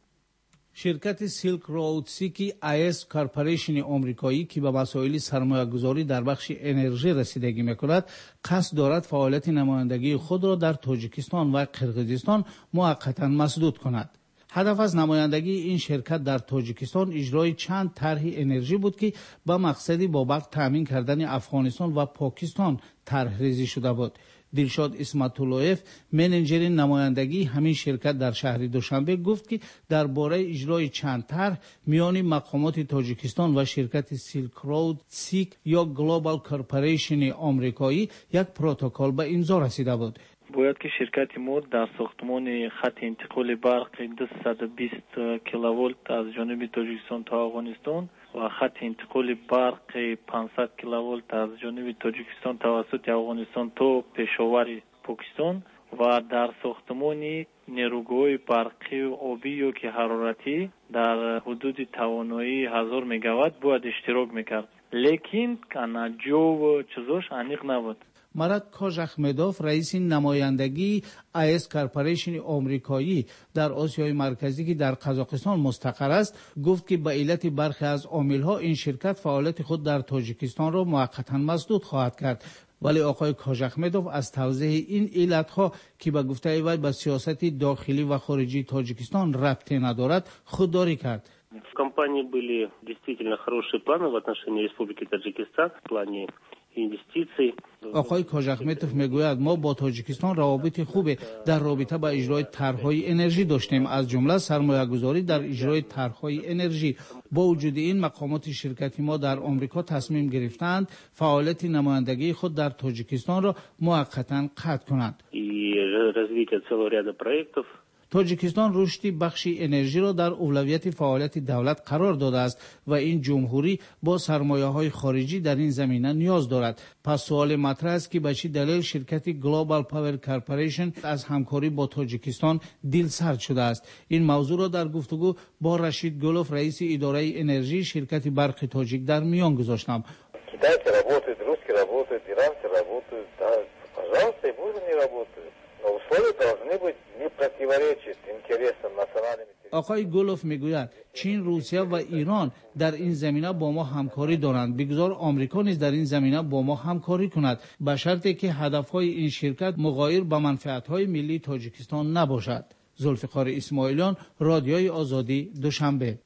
شرکت سیلک رود سیکی ای اس کورپوریشن آمریکایی که به مسائل سرمایه‌گذاری در بخش انرژی رسیدگی می‌کند، قصد دارد فعالیت نمایندگی خود را در تاجیکستان و قرقیزستان موقتا مسدود کند. هدف از نمایندگی این شرکت در تاجیکستان اجرای چند طرح انرژی بود که با مقصدی با وقت تامین کردن افغانستان و پاکستان طرح ریزی شده بود. دلشاد اسمت‌اللهیف منیجر نمایندگی همین شرکت در شهر دوشنبه گفت که درباره اجرای چند طرح میان مقامات تاجیکستان و شرکت سیلک رود سیک یا گلوبال کورپوریشن آمریکایی یک پروتکل به امضا رسیده بود. باید که شرکت ما در ساختمان خط انتقال برق دویست و بیست کیلوولت از جانب تاجیکستان تا افغانستان و خط انتقال برق پانصد کیلوولت از جانب تاجیکستان توسط افغانستان تا پشاور پاکستان و در ساختمان نیروگاه برقی و آبی یا که حرارتی در حدود توانایی هزار مگاوات باید اشتراک میکرد، لیکن کانا جو و چیزاش انیق نبود. مراد کاژاخمدوف رئیس نمایندگی ای اس کورپوریشن آمریکایی در آسیای مرکزی که در قزاقستان مستقر است گفت که به علت برخی از عامل‌ها این شرکت فعالیت خود در تاجیکستان را موقتا مسدود خواهد کرد. ولی آقای کاژاخمدوف از توضیح این علتها که به گفته وی به سیاست داخلی و خارجی تاجیکستان ربطی ندارد خودداری کرد. В компании были действительно хорошие планы в отношении Республики Таджикистан в плане инвестиций. آقای کاژاخمدوف میگوید ما با تاجیکستان روابط خوبی در رابطه با اجرای طرح‌های انرژی داشتیم، از جمله سرمایه‌گذاری در اجرای طرح‌های انرژی. با وجود این مقامات شرکت ما در آمریکا تصمیم گرفتند فعالیت نمایندگی خود در تاجیکستان را موقتا قطع کنند. И развитие целого ряда проектов. تاجیکستان رشد بخش انرژی را در اولویت فعالیت دولت قرار داده است و این جمهوری با سرمایه‌های خارجی در این زمینه نیاز دارد. پس سوال مطرح است که به چه دلیل شرکت گلوبال پاور کورپوریشن از همکاری با تاجیکستان دلسرد شده است. این موضوع را در گفتگو با رشید گلوف رئیس اداره انرژی شرکت برق تاجیک در میان گذاشتم. Китайцы работают, русские работают, иранцы работают, да, пожалуйста, и будут они работают. Но условия должны быть не противоречат интересам национальным. آقای گولوف میگوید چین، روسیه و ایران در این زمینه با ما همکاری دارند. بگذار آمریکا نیز در این زمینه با ما همکاری کند به شرطی که هدفهای این شرکت مغایر به منفعت‌های ملی تاجیکستان نباشد. ذوالفقار اسماعیلیان، رادیوی آزادی، دوشنبه.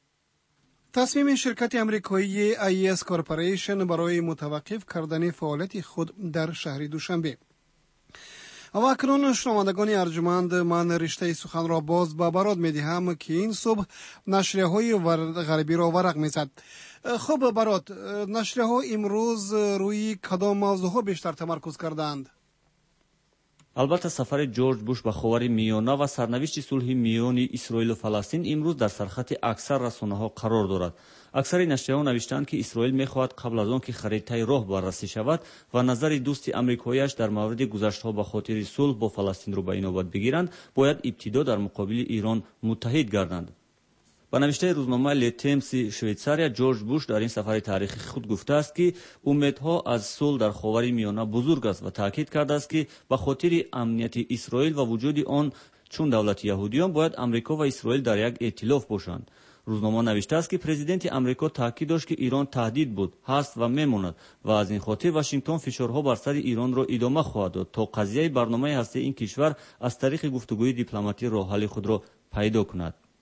تصمیم شرکت امریکایی ای اس کورپوریشن برای متوقف کردن فعالیت خود در شهر دوشنبه. و اکنون شنوندگان ارجمند، من رشته سخن را باز به برات میدهم که این صبح نشریه های غربی را ورق میزد. خب برات، نشریه ها امروز روی کدام موضوع ها بیشتر تمرکز کردند؟ البته سفر جورج بوش به خاور میانه و سرنوشت صلح میان اسرائیل و فلسطین امروز در سرخط اکثر رسانه‌ها قرار دارد. اکثر نشریه‌ها نوشتند که اسرائیل می‌خواهد قبل از آن که خریطه راه بررسی شود و نظر دوست آمریکایی‌اش در مورد گذشته‌ها به خاطر صلح با فلسطین را به اینابت بگیرند، باید ابتدا در مقابل ایران متحد گردند. با نوشته روزنامه لتمس شویتساریا، جورج بوش در این سفر تاریخی خود گفته است که امیدها از صلح در خاور میانه بزرگ است و تاکید کرده است که به خاطر امنیت اسرائیل و وجود آن چون دولت یهودیان باید آمریکا و اسرائیل در یک ائتلاف باشند. روزنامه نوشته است که پرزیدنت آمریکا تاکید داشت که ایران تهدید بود، هست و میماند و از این خاطر واشنگتن فشارها بر سر ایران را ادامه خواهد داد تا قضیه برنامه هسته این کشور از طریق گفتگوی دیپلماتی راه حل خود را پیدا کند.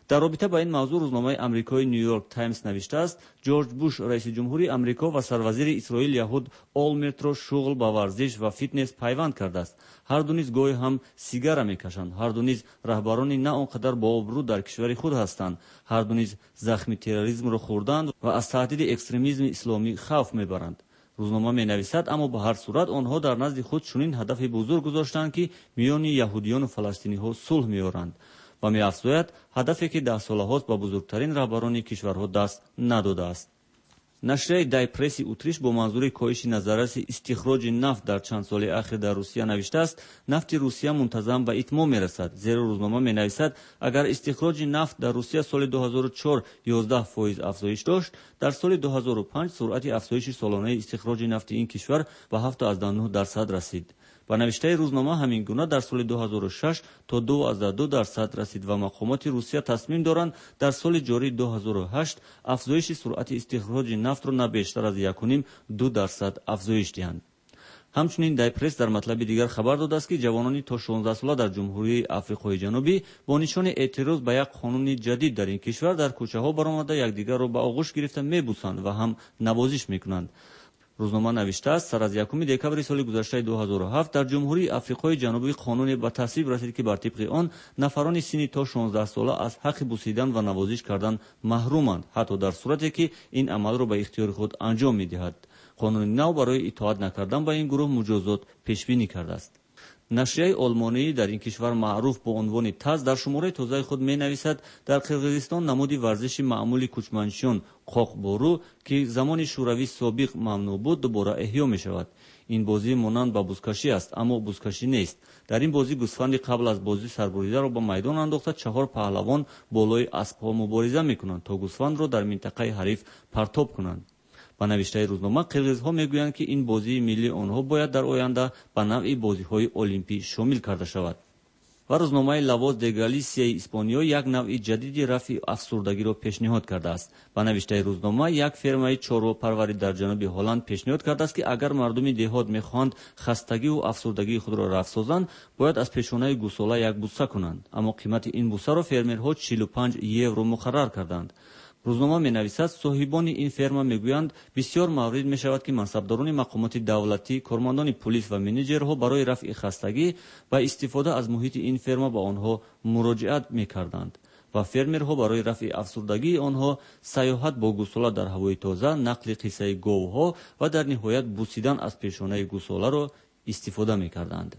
در رابطه با این موضوع روزنامه آمریکایی نیویورک تایمز نوشته است جورج بوش رئیس جمهوری آمریکا و سروزیر اسرائیل یهود اولمرت را شغل با ورزش و فیتنس پیوند کرده است. هر دو نیز گاهی هم سیگار میکشند. هر دو نیز رهبرانی نه آنقدر با آبرو در کشور خود هستند. هر دو نیز زخم تروریسم را خوردند و از تهدید اکستریمیسم اسلامی خوف میبرند. روزنامه می نویسد اما به هر صورت آنها در نزد خود چنین هدف بزرگ گذاشتند که میان یهودیان و فلسطینی ها صلح میآورند و می افزاید هدفی که ده ساله هاست با بزرگترین رهبران کشورها دست نداده است. نشریه دای پرسی اتریش با منظور کاهش نظارت استخراج نفت در چند سال اخیر در روسیه نوشته است نفت روسیه منتظم به اتمام میرسد. زیرا روزنامه می نویسد اگر استخراج نفت در روسیه سال دو هزار و چهار یازده فیصد افزایش داشت، در سال دو هزار و پنج سرعت افزایش سالانه استخراج نفت این کشور به هفت و نه درصد رسید. با نوشته روزنامه همین گونه در سال دو هزار و شش تا دو و دو درصد رسید و مقامات روسیه تصمیم دارند در سال جاری دو هزار و هشت افزایش سرعت استخراج نفت را نه بیشتر از یک و نیم دو درصد افزایش دهند. همچنین دای پرس در مطلب دیگر خبر داده است که جوانان تا شانزده ساله در جمهوری آفریقای جنوبی با نشان اعتراض به یک قانون جدید در این کشور در کوچه ها برآمده یکدیگر را به آغوش گرفته میبوسند و هم نوازش میکنند. روزنامه نوشته است سر از یکم دکبر سال گذشته دو هزار و هفت در جمهوری آفریقای جنوبی قانون به تصویب رسید که بر طبق آن نفران سنی تا شانزده ساله از حق بوسیدن و نوازش کردن محرومند، حتی در صورتی که این عمل را به اختیار خود انجام میدهد. قانون نو برای اطاعت نکردن به این گروه مجازات پیش بینی کرده است. نشریه آلمانی در این کشور معروف با عنوان تاز در شماره تازه خود می نویسد در قرقیزستان نمودی ورزش معمولی کوچمنشیان قاقبورو که زمان شوروی سابق ممنوع بود دوباره احیا می شود. این بازی مانند با بزکشی است اما بزکشی نیست. در این بازی گوسفند قبل از بازی سربریده را به میدان انداخته چهار پهلوان بالای اسبها مبارزه می کنند تا گوسفند را در منطقه حریف پرتاب کنند. با نوشته روزنامه قرقیزها میگویند که این بازی ملی آنها باید در آینده به نوع بازی‌های المپی شامل کرده شود. و روزنامه لواز د گالیسیا اسپانیا یک نوع جدید رفع افسردگی را پیشنهاد کرده است. با نوشته روزنامه یک فرمای چارواپروری در جنوب هلند پیشنهاد کرده است که اگر مردم دهات میخواهند خستگی و افسردگی خود را رفع سازند باید از پیشانه گوساله یک بوسه کنند، اما قیمت این بوسه را فرمرها چهل و پنج یورو مقرر کردند. روزنامه می نویسد صاحبان این فرما می گویند بسیار مورد می شود که منصبداران مقامات دولتی، کارمندان پلیس و منیجرها برای رفع خستگی و استفاده از محیط این فرما با آنها مراجعت می کردند و فرمرها برای رفع افسردگی آنها سیاحت با گوساله در هوای تازه، نقل قصه گاوها و در نهایت بوسیدن از پیشانه گوساله را استفاده می کردند.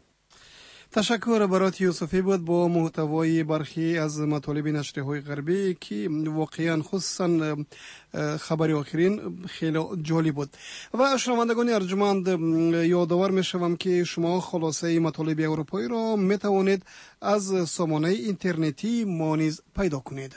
تشکر برات یوسفی بود با محتوای برخی از مطالب نشریه های غربی که واقعا خصوصا خبری آخرین خیلی جالب بود. و شنوندگان ارجمند یادآور می شوم که شما خلاصه مطالب اروپایی را می توانید از سامانه اینترنتی ما نیز پیدا کنید.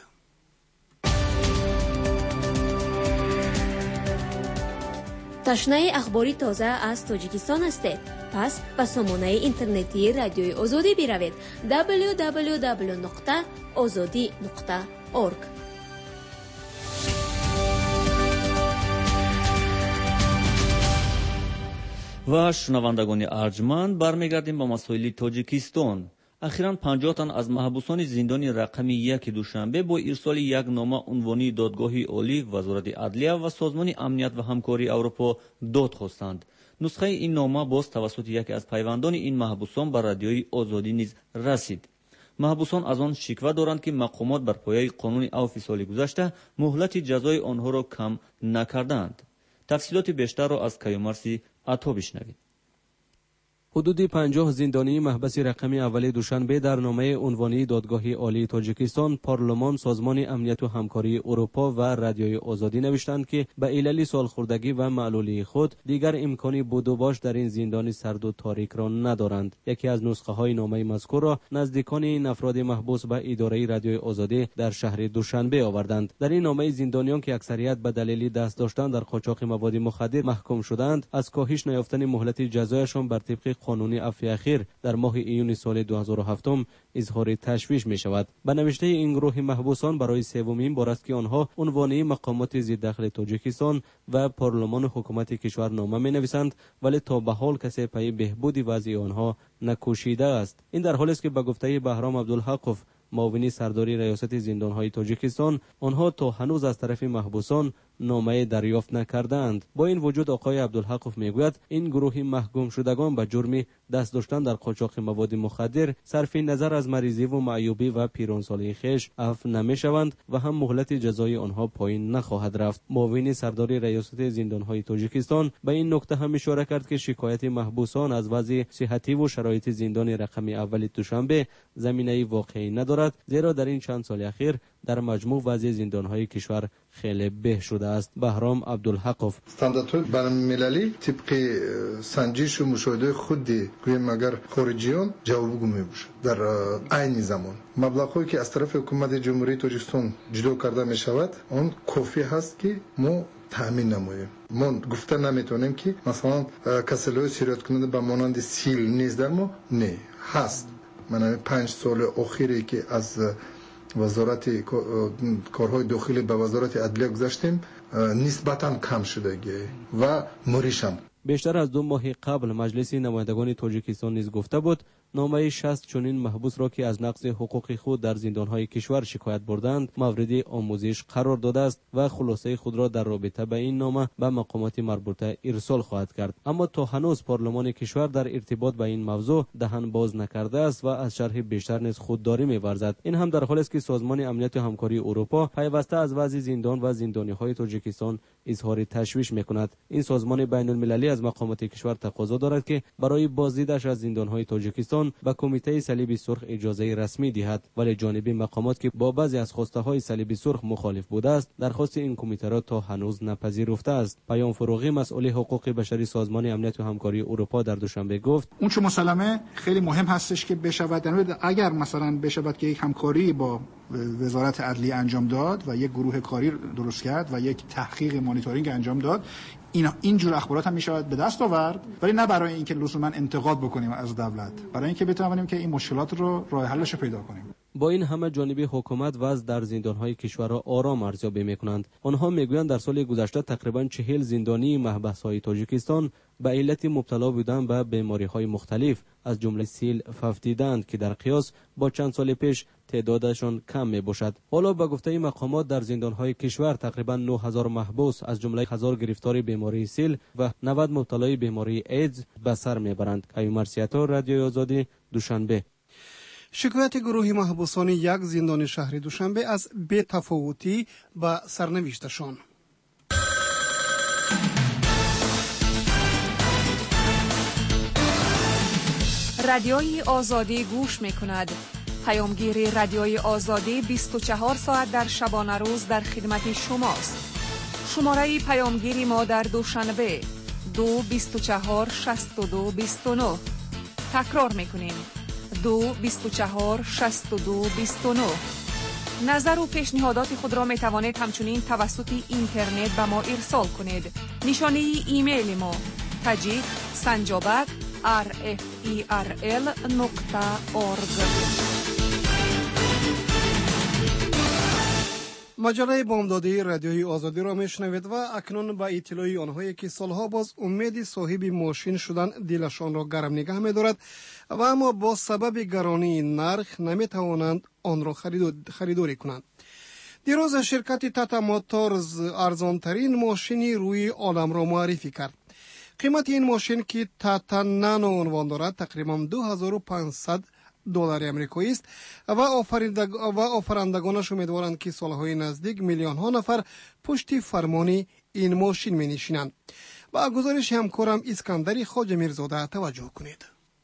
تشنه اخباری تازه از تاجیکستان هستید؟ پس به سامانه اینترنتی رادیوی آزادی بروید دبلیو دبلیو دبلیو نقطه آزادی نقطه اورگ. و شنوندگان ارجمند برمیگردیم با مسائل تاجیکستان. اخیراً پنجاه تن از محبوسان زندان رقمی یک دوشنبه با ارسال یک نامه عنوانی دادگاه عالی، وزارت عدلیه و سازمان امنیت و همکاری اروپا داد خواستند. نسخه این نامه باز توسط یکی از پیوندان این محبوسان بر رادیوی آزادی نیز رسید. محبوسان از آن شکوه دارند که مقامات بر پایه قانون عفو سال گذشته مهلت جزای آنها را کم نکردند. تفصیلات بیشتر را از کیومرثی عطا بشنوید. حدود پنجاه زندانی محبس رقمی اول دوشنبه در نامه عنوانی دادگاه عالی تاجیکستان، پارلمان، سازمان امنیت و همکاری اروپا و رادیوی آزادی نوشتند که به علل سالخوردگی و معلولی خود دیگر امکانی بود و باش در این زندان سرد و تاریک را ندارند. یکی از نسخه های نامه مذکور را نزدیکان این افراد محبوس به اداره رادیوی آزادی در شهر دوشنبه آوردند. در این نامه زندانیان که اکثریت به دلیل دست داشتن در قاچاق مواد مخدر محکوم شدند از کاهش نیافتن مهلت جزایشان بر طبق قانون عفو اخیر در ماه ایون سال دو هزار و هفت اظهار تشویش می شود. به نوشته این گروه محبوسان برای سومین بار است که آنها عنوانی مقامات ضد دخل تاجیکستان و پارلمان و حکومت کشور نامه می نویسند، ولی تا به حال کسی پای بهبود وضع آنها نکوشیده است. این در حالی است که به گفته بهرام عبدالحقوف، معاون سرداری ریاست زندانهای تاجیکستان، آنها تا هنوز از طرف محبوسان نامه دریافت نکردند. با این وجود آقای عبدالحقوف میگوید این گروه محکوم شدگان به جرم دست داشتن در قاچاق مواد مخدر صرف نظر از مریضی و معیوبی و پیرانسالی خویش عفو نمیشوند و هم مهلت جزای آنها پایین نخواهد رفت. معاون سرداری ریاست زندانهای تاجیکستان به این نکته هم اشاره کرد که شکایت محبوسان از وضع صحتی و شرایط زندان رقم اول دوشنبه زمینه واقعی ندارد، زیرا در این چند سال اخیر در مجموع وضع زندانهای کشور خیلی به شده است. بهرام عبدالحقوف: استانداردهای بین‌المللی طبق سنجش و مشاهده خود گویم اگر خارجیان جوابگو میباشد در عین زمان مبلغی که از طرف حکومت جمهوری تاجیکستان جدا کرده می شود آن کافی هست که ما تامین نماییم. ما گفته نمیتونیم که مثلا کسلهای سیرت کننده به مانند سیل نیست در ما نه هست. من پنج سال اخیری که از وزارت کارهای داخلی به وزارت عدلیه گذاشتیم نسبتاً کم شدگی و مریشم. بیشتر از دو ماه قبل مجلس نمایندگان تاجیکستان نیز گفته بود نامه شصت چنین محبوس را که از نقض حقوق خود در زندانهای کشور شکایت بردند مورد آموزش قرار داده است و خلاصه خود را در رابطه به این نامه به مقامات مربوطه ارسال خواهد کرد. اما تا هنوز پارلمان کشور در ارتباط با این موضوع دهن باز نکرده است و از شرح بیشتر نیز خودداری می‌ورزد. این هم در حالی است که سازمان امنیت و همکاری اروپا پیوسته از وضع زندان و زندانی‌های تاجیکستان اظهار تشویش می‌کند. این سازمان بین‌المللی از مقامات کشور تقاضا دارد که برای بازدیدش از زندان‌های تاجیکستان و کمیته صلیب سرخ اجازه رسمی دهد، ولی جانبی مقامات که با بعضی از خواسته‌های صلیب سرخ مخالف بوده است درخواست این کمیته را تا هنوز نپذیرفته است. پیام فروغی مسئول حقوق بشری سازمان امنیت و همکاری اروپا در دوشنبه گفت اون چه مسلمه خیلی مهم هستش که بشود، اگر مثلا بشود که یک همکاری با وزارت عدلیه انجام داد و یک گروه کاری درست کرد و یک تحقیق مانیتورینگ انجام داد، این اینجور اخبارات هم میشود به دست آورد، ولی نه برای اینکه لزوما انتقاد بکنیم از دولت، برای اینکه بتوانیم که این مشکلات رو راه حلش پیدا کنیم. با این همه جانبی حکومت وضع در زندانهای کشور را آرام ارزیابی میکنند. آنها میگویند در سال گذشته تقریبا چهل زندانی محبس‌های تاجیکستان به علت مبتلا بودن به بیماری‌های مختلف از جمله سیل ففدیدند که در قیاس با چند سال پیش تعدادشان کم می باشد. حالا به گفته مقامات در زندانهای کشور تقریبا نه هزار محبوس از جمله هزار گرفتار بیماری سیل و نود مبتلای بیماری ایدز به سر میبرند. ایومر سیاتا، رادیوی آزادی، دوشنبه. شکایت گروه محبوسان یک زندان شهر دوشنبه از بی‌تفاوتی با سرنوشتشان. رادیوی آزادی گوش میکند. پیامگیر رادیوی آزادی بیست و چهار ساعت در شبانه روز در خدمت شماست. شماره پیامگیری ما در دوشنبه دو بیست و چهار شصت و دو بیست و نه. تکرار میکنیم دو بیست و چهار شصت و دو بیست و نه. نظر و پیشنهادات خود را می توانید همچنین توسط اینترنت به ما ارسال کنید. نشانه ایمیل ما تاجیک سنجابک آر اف ای آر ال نقطه اورگ. مجله بامدادی رادیوی آزادی را میشنوید و اکنون با اطلاعی آنهایی که سالها باز امید صاحب ماشین شدن دلشان را گرم نگه می‌دارد و اما با سبب گرانی نرخ نمی‌توانند آن را خریداری کنند. دیروز شرکت تاتا موتورز ارزانترین ماشینی روی عالم را معرفی کرد. قیمت این ماشین که تاتا نانو عنوان دارد تقریبا دو هزار و پانصد دلار امریکایی است و آفرندگانش امیدوارند که سالهای نزدیک میلیون ها نفر پشت فرمان این ماشین می نشینند. با گزارش همکارم اسکندری خواجه میرزاده توجه کنید.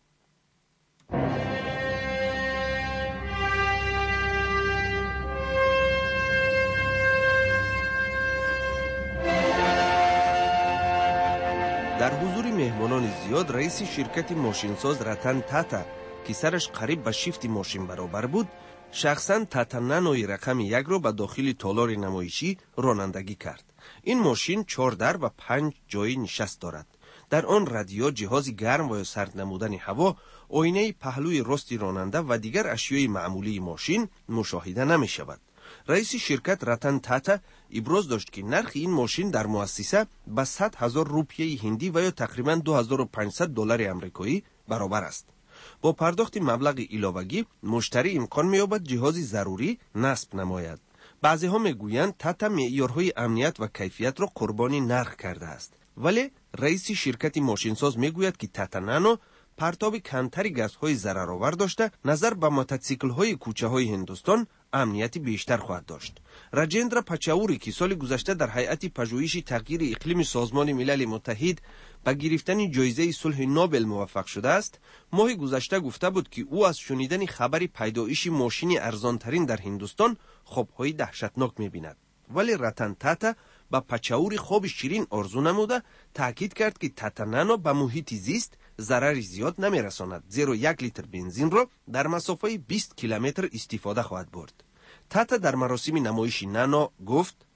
در حضور مهمانان زیاد رئیس شرکت ماشینساز رتن تاتا که سرش قریب به شیفت ماشین برابر بود شخصا تاتا نانوی رقم یک را به داخل تالار نمایشی رانندگی کرد. این ماشین چهار در و پنج جای نشست دارد. در آن رادیو، جهاز گرم و سرد نمودن هوا، آینه پهلوی راست راننده و دیگر اشیای معمولی ماشین مشاهده نمی شود. رئیس شرکت رتن تاتا ابراز داشت که نرخ این ماشین در مؤسسه به صد هزار روپیه هندی و یا تقریبا دو هزار و پانصد دلار آمریکایی برابر است. با پرداخت مبلغ ایلاوگی مشتری امکان می‌یابد جهازی ضروری نصب نماید. بعضی ها میگویند تاتا معیارهای امنیت و کیفیت را قربانی نرخ کرده است، ولی رئیس شرکت ماشینساز میگوید که تاتا نانو پرتاب کمتری گازهای ضررآور داشته نظر به موتورسیکل‌های کوچه‌های هندوستان امنیتی بیشتر خواهد داشت. راجندرا پچاوری که سال گذشته در هیئت پژوهش تغییر اقلیم سازمان ملل متحد به گرفتن جایزه صلح نوبل موفق شده است، ماه گذشته گفته بود که او از شنیدن خبر پیدایش ماشین ارزانترین در هندوستان خواب‌های دهشتناک می‌بیند. ولی رتن تاتا با پچاوری خواب شیرین آرزو نموده تاکید کرد که تاتا نانو به محیط زیست ضرر زیاد نمی‌رساند، زیرا یک لیتر بنزین را در مسافه بیست کیلومتر استفاده خواهد برد. تاتا در مراسم نمایش نانو گفت: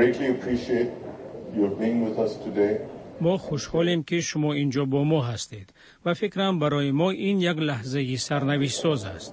ما خوشحالیم که شما اینجا با ما هستید و فکرم برای ما این یک لحظه سرنوشت ساز است.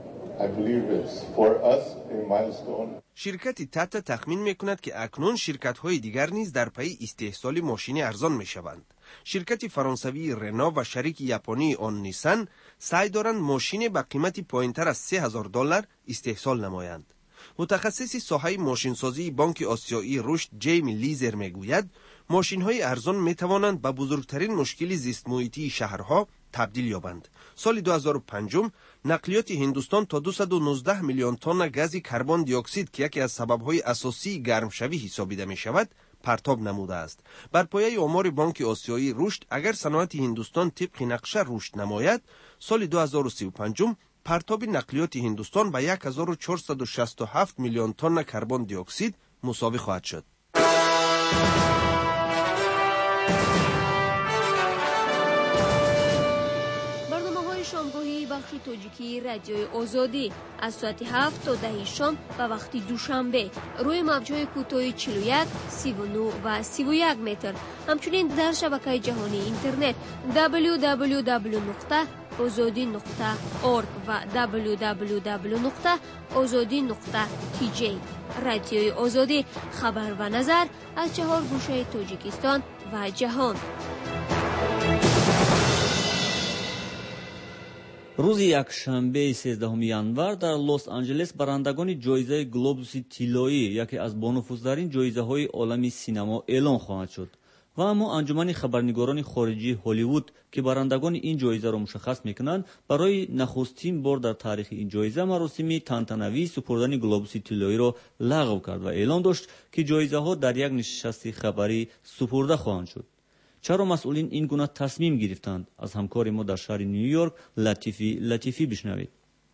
شرکت تاتا تخمین میکند که اکنون شرکت های دیگر نیز در پی استحصال ماشین ارزان میشوند. شرکت فرانسوی رنو و شریک ژاپنی آن نیسان سعی دارند ماشین با قیمت پایینتر از سه هزار دلار استحصال نمایند. متخصص ساحه ماشینسازی بانک آسیایی رشد جیمی لیزر میگوید ماشین های ارزان می توانند به بزرگترین مشکل زیست محیطی شهرها تبدیل یابند. سال دو هزار و پنج نقلیات هندوستان تا دویست و نوزده میلیون تن گاز کربن دی اکسید که یکی از سبب‌های اساسی گرمشوی حسابیده می شود پرتاب نموده است. بر پایه آمار بانک آسیایی رشد اگر صنعت هندوستان طبق نقشه رشد نماید، سال دو هزار و سی و پنج پرتاب نقلیات هندوستان به یک هزار و چهارصد و شصت و هفت میلیون تن کربن دی اکسید مساوی خواهد شد. برنامه‌های شامگاهی بخش تاجیکی رادیوی آزادی از ساعت هفت تا ده شام و وقت دوشنبه روی موج‌های کوتاه چهل و یک، سی و نه و سی و یک متر، همچنین در شبکه جهانی اینترنت دبلیو دبلیو دبلیو نقطه آزادی نقطه اورگ و دبلیو دبلیو دبلیو نقطه آزادی نقطه تی جی. رادیوی آزادی، خبر و نظر از چهار گوشه تاجیکستان و جهان. روز یکشنبه سیزدهم январ در لس آنجلس برندگان جایزه گلوبوس طلایی، یکی از بانفوذترین جایزه‌های عالمی سینما، اعلان خواهد شد. و اما انجمن خبرنگاران خارجی هالیوود که برندگان این جایزه را مشخص میکنند، برای نخستین بار در تاریخ این جایزه مراسم تنتنوی سپردن گلوبوس طلایی را لغو کرد و اعلان داشت که جایزه ها در یک نشست خبری سپرده خواهند شد. چرا مسئولین این گونه تصمیم گرفتند؟ از همکار ما در شهر نیویورک لطیفی لطیفی بشنوید.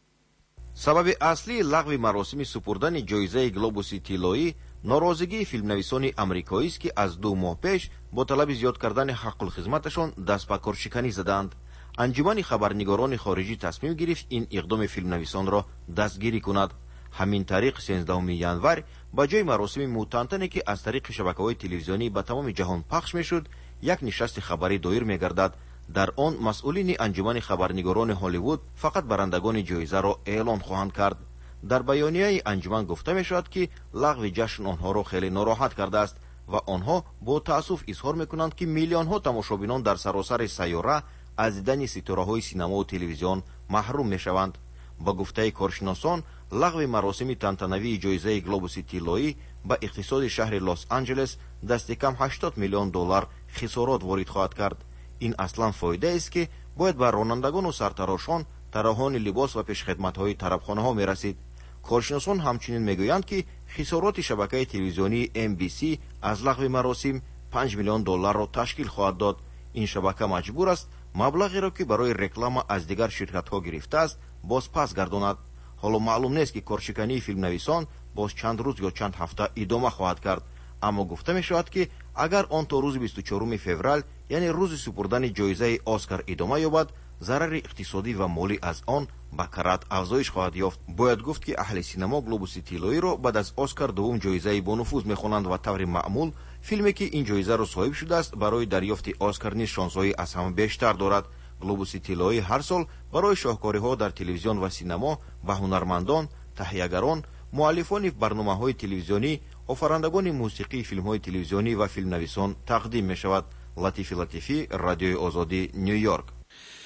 سبب اصلی لغو مراسم سپردن جایزه گلوبوس طلایی ناراضگی فیلمنویسان امریکایی است که از دو ماه پیش با طلب زیاد کردن حق الخدمتشان دست به کار شکنی زدند. انجمن خبرنگاران خارجی تصمیم گرفت این اقدام فیلمنویسان را دستگیری کند. همین طریق سیزدهم январ با جای مراسم موتانتنی که از طریق شبکه‌های تلویزیونی به تمام جهان پخش میشد، یک نشست خبری دایر میگردد. در آن مسئولین انجمن خبرنگاران هالیوود فقط برندگان جایزه را اعلان خواهند کرد. در بیانیه انجمن گفته می شود که لغو جشن آنها را خیلی ناراحت کرده است و آنها با تأسف اظهار می کنند که میلیون ها تماشابینان در سراسر سیاره از دیدن ستاره های سینما و تلویزیون محروم می شوند. با گفته کارشناسان، لغو مراسم تنتنوی جایزه گلوبوس طلایی به اقتصاد شهر لس آنجلس دست کم هشتاد میلیون دلار خسارات وارد خواهد کرد. این اصلا فایده است که باید به رانندگان و سرتراشان، طراحان لباس و پیشخدمت‌های طربخانه‌ها می‌رسید. کارشناسان همچنین میگویند که خسارات شبکه تلویزیونی ام بی سی از لغو مراسم پنج میلیون دلار را تشکیل خواهد داد. این شبکه مجبور است مبلغی را که برای رکلام از دیگر شرکت‌ها گرفته است باز پس گرداند. حالا معلوم نیست که کارشکنی فیلمنویسان باز چند روز یا چند هفته ادامه خواهد کرد، اما گفته می شود که اگر آن تا روز بیست و چهارم فوریه یعنی روز سپردن جایزه اسکار ادامه یابد، ضرر اقتصادی و مالی از آن به کرات افزایش خواهد یافت. باید گفت که اهل سینما گلوبوس طلایی را بعد از اسکار دوم جایزه بانفوذ می‌خوانند و طور معمول فیلمی که این جایزه را صاحب شده است برای دریافت اسکار نیز شانس‌های از همه بیشتر دارد. گلوبوس طلایی هر سال برای شاهکاری‌ها در تلویزیون و سینما به هنرمندان، تهیه‌گران، مؤلفان برنامه‌های تلویزیونی، آفرندگان موسیقی فیلم‌های تلویزیونی و فیلمنویسان تقدیم می‌شود. لطیفی لطیفی، رادیوی آزادی، نیویورک.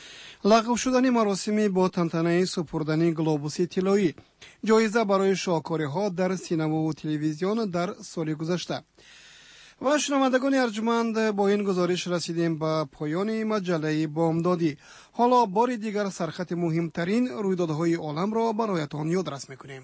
لغو شدن مراسمی با تنتنه سپردن گلوبوس طلایی، جایزه برای شاهکاری‌ها در سینما و تلویزیون در سال گذشته. و شنوندگان ارجمند، با این گزارش رسیدیم به پایان مجله بامدادی. حالا بار دیگر سرخط مهمترین رویدادهای عالم را برایتان یادرس میکنیم.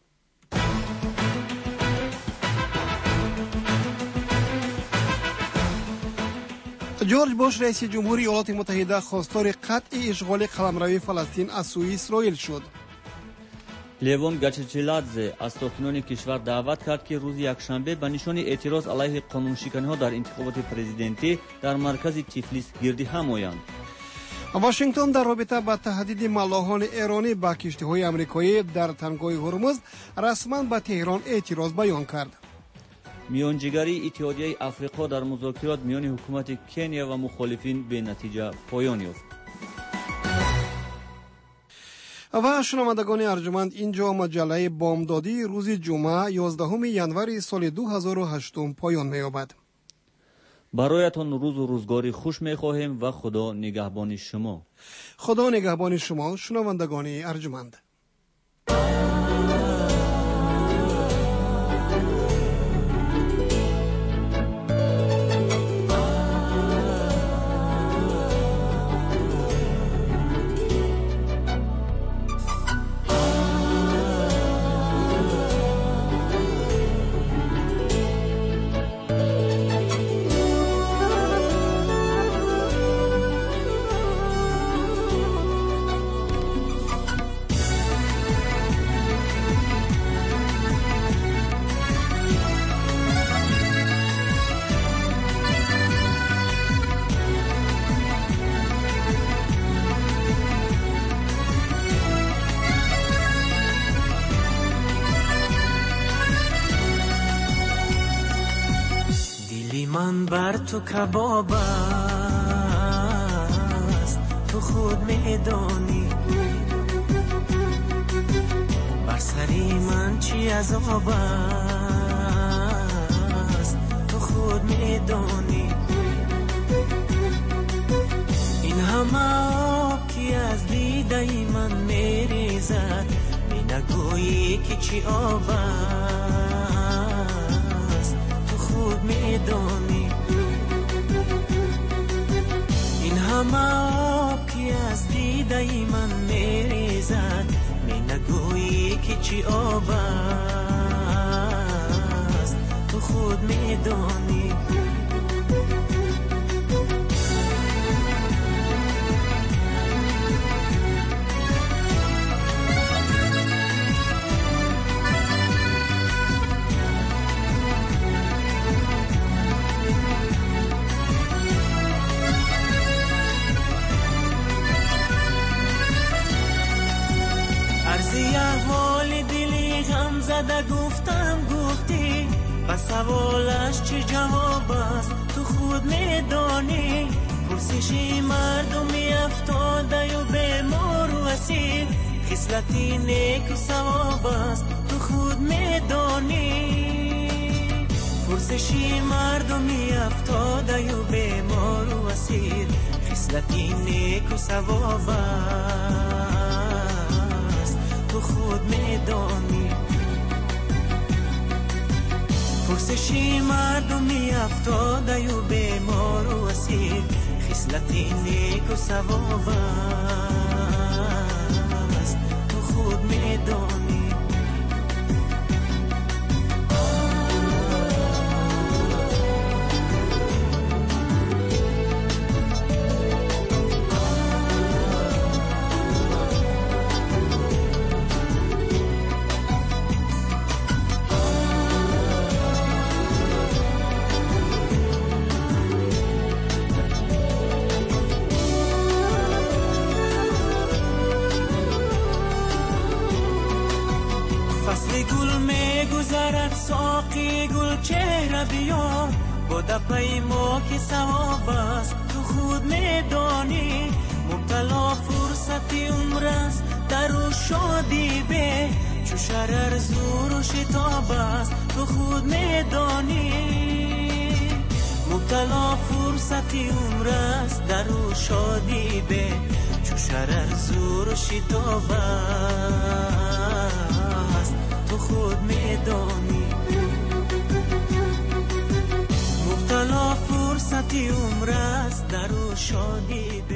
جورج بوش رئیس جمهوری ایالات متحده خواستار قطع اشغال قلمروی فلسطین از سوی اسرائیل شد. لیوان گاچچیلادزه از ساکنان کشور دعوت کرد که روز یکشنبه به نشان اعتراض علیه قانونشکنی‌ها در انتخابات پرزیدنتی در مرکز تیفلیس گردی هم آیند. واشنگتن در رابطه با تهدید ملاحان ایرانی به کشتی‌های آمریکایی در تنگه هرمز رسما به تهران اعتراض بیان کرد. میانجیگری اتحادیه افریقا در مذاکرات میان حکومت کنیا و مخالفین به نتیجه پایان یافت. و شنوندگان ارجمند، اینجا مجله بامدادی روز جمعه یازدهم ژانویه سال دو هزار و هشت پایان می‌یابد. برایتان روز و روزگاری خوش می‌خواهیم و خدا نگهبان شما. خدا نگهبان شما شنوندگان ارجمند. من بر تو کباب است، تو خود میدانی بر سری من چی عذاب است، تو خود میدانی این همه آب که از دیده من میریزد، می نگویی که چی آب است، تو خود میدانی این همه آب که از دیده من میریزد، می نگویی که چی آب است، تو خود میدانی زده گفتم گفتی، و سوالش چه جواب است، تو خود میدانی پرسشی مردمی افتاده و بیمار و اسیر، خصلتی نیک و ثواب است، تو خود میدانی پرسشی مردمی افتاده و بیمار و اسیر، خصلتی نیک و ثواب است، تو خود میدانی پرسشی مردمی افتاده و بیمار و اسیر، خصلتی نیک و ثواب است، تو خود میدانی ساقی گل چهره بیار، بوده پیما که ثواب است، تو خود میدانی مبتلا فرصتی عمر است، در و شادی به چو شرر زور و شتاب است، تو خود میدانی مبتلا فرصتی عمر است، در و شادی به چو چو شرر زور و شتاب است تو خود میدانی مبتلا فرصتی عمر است در و شادی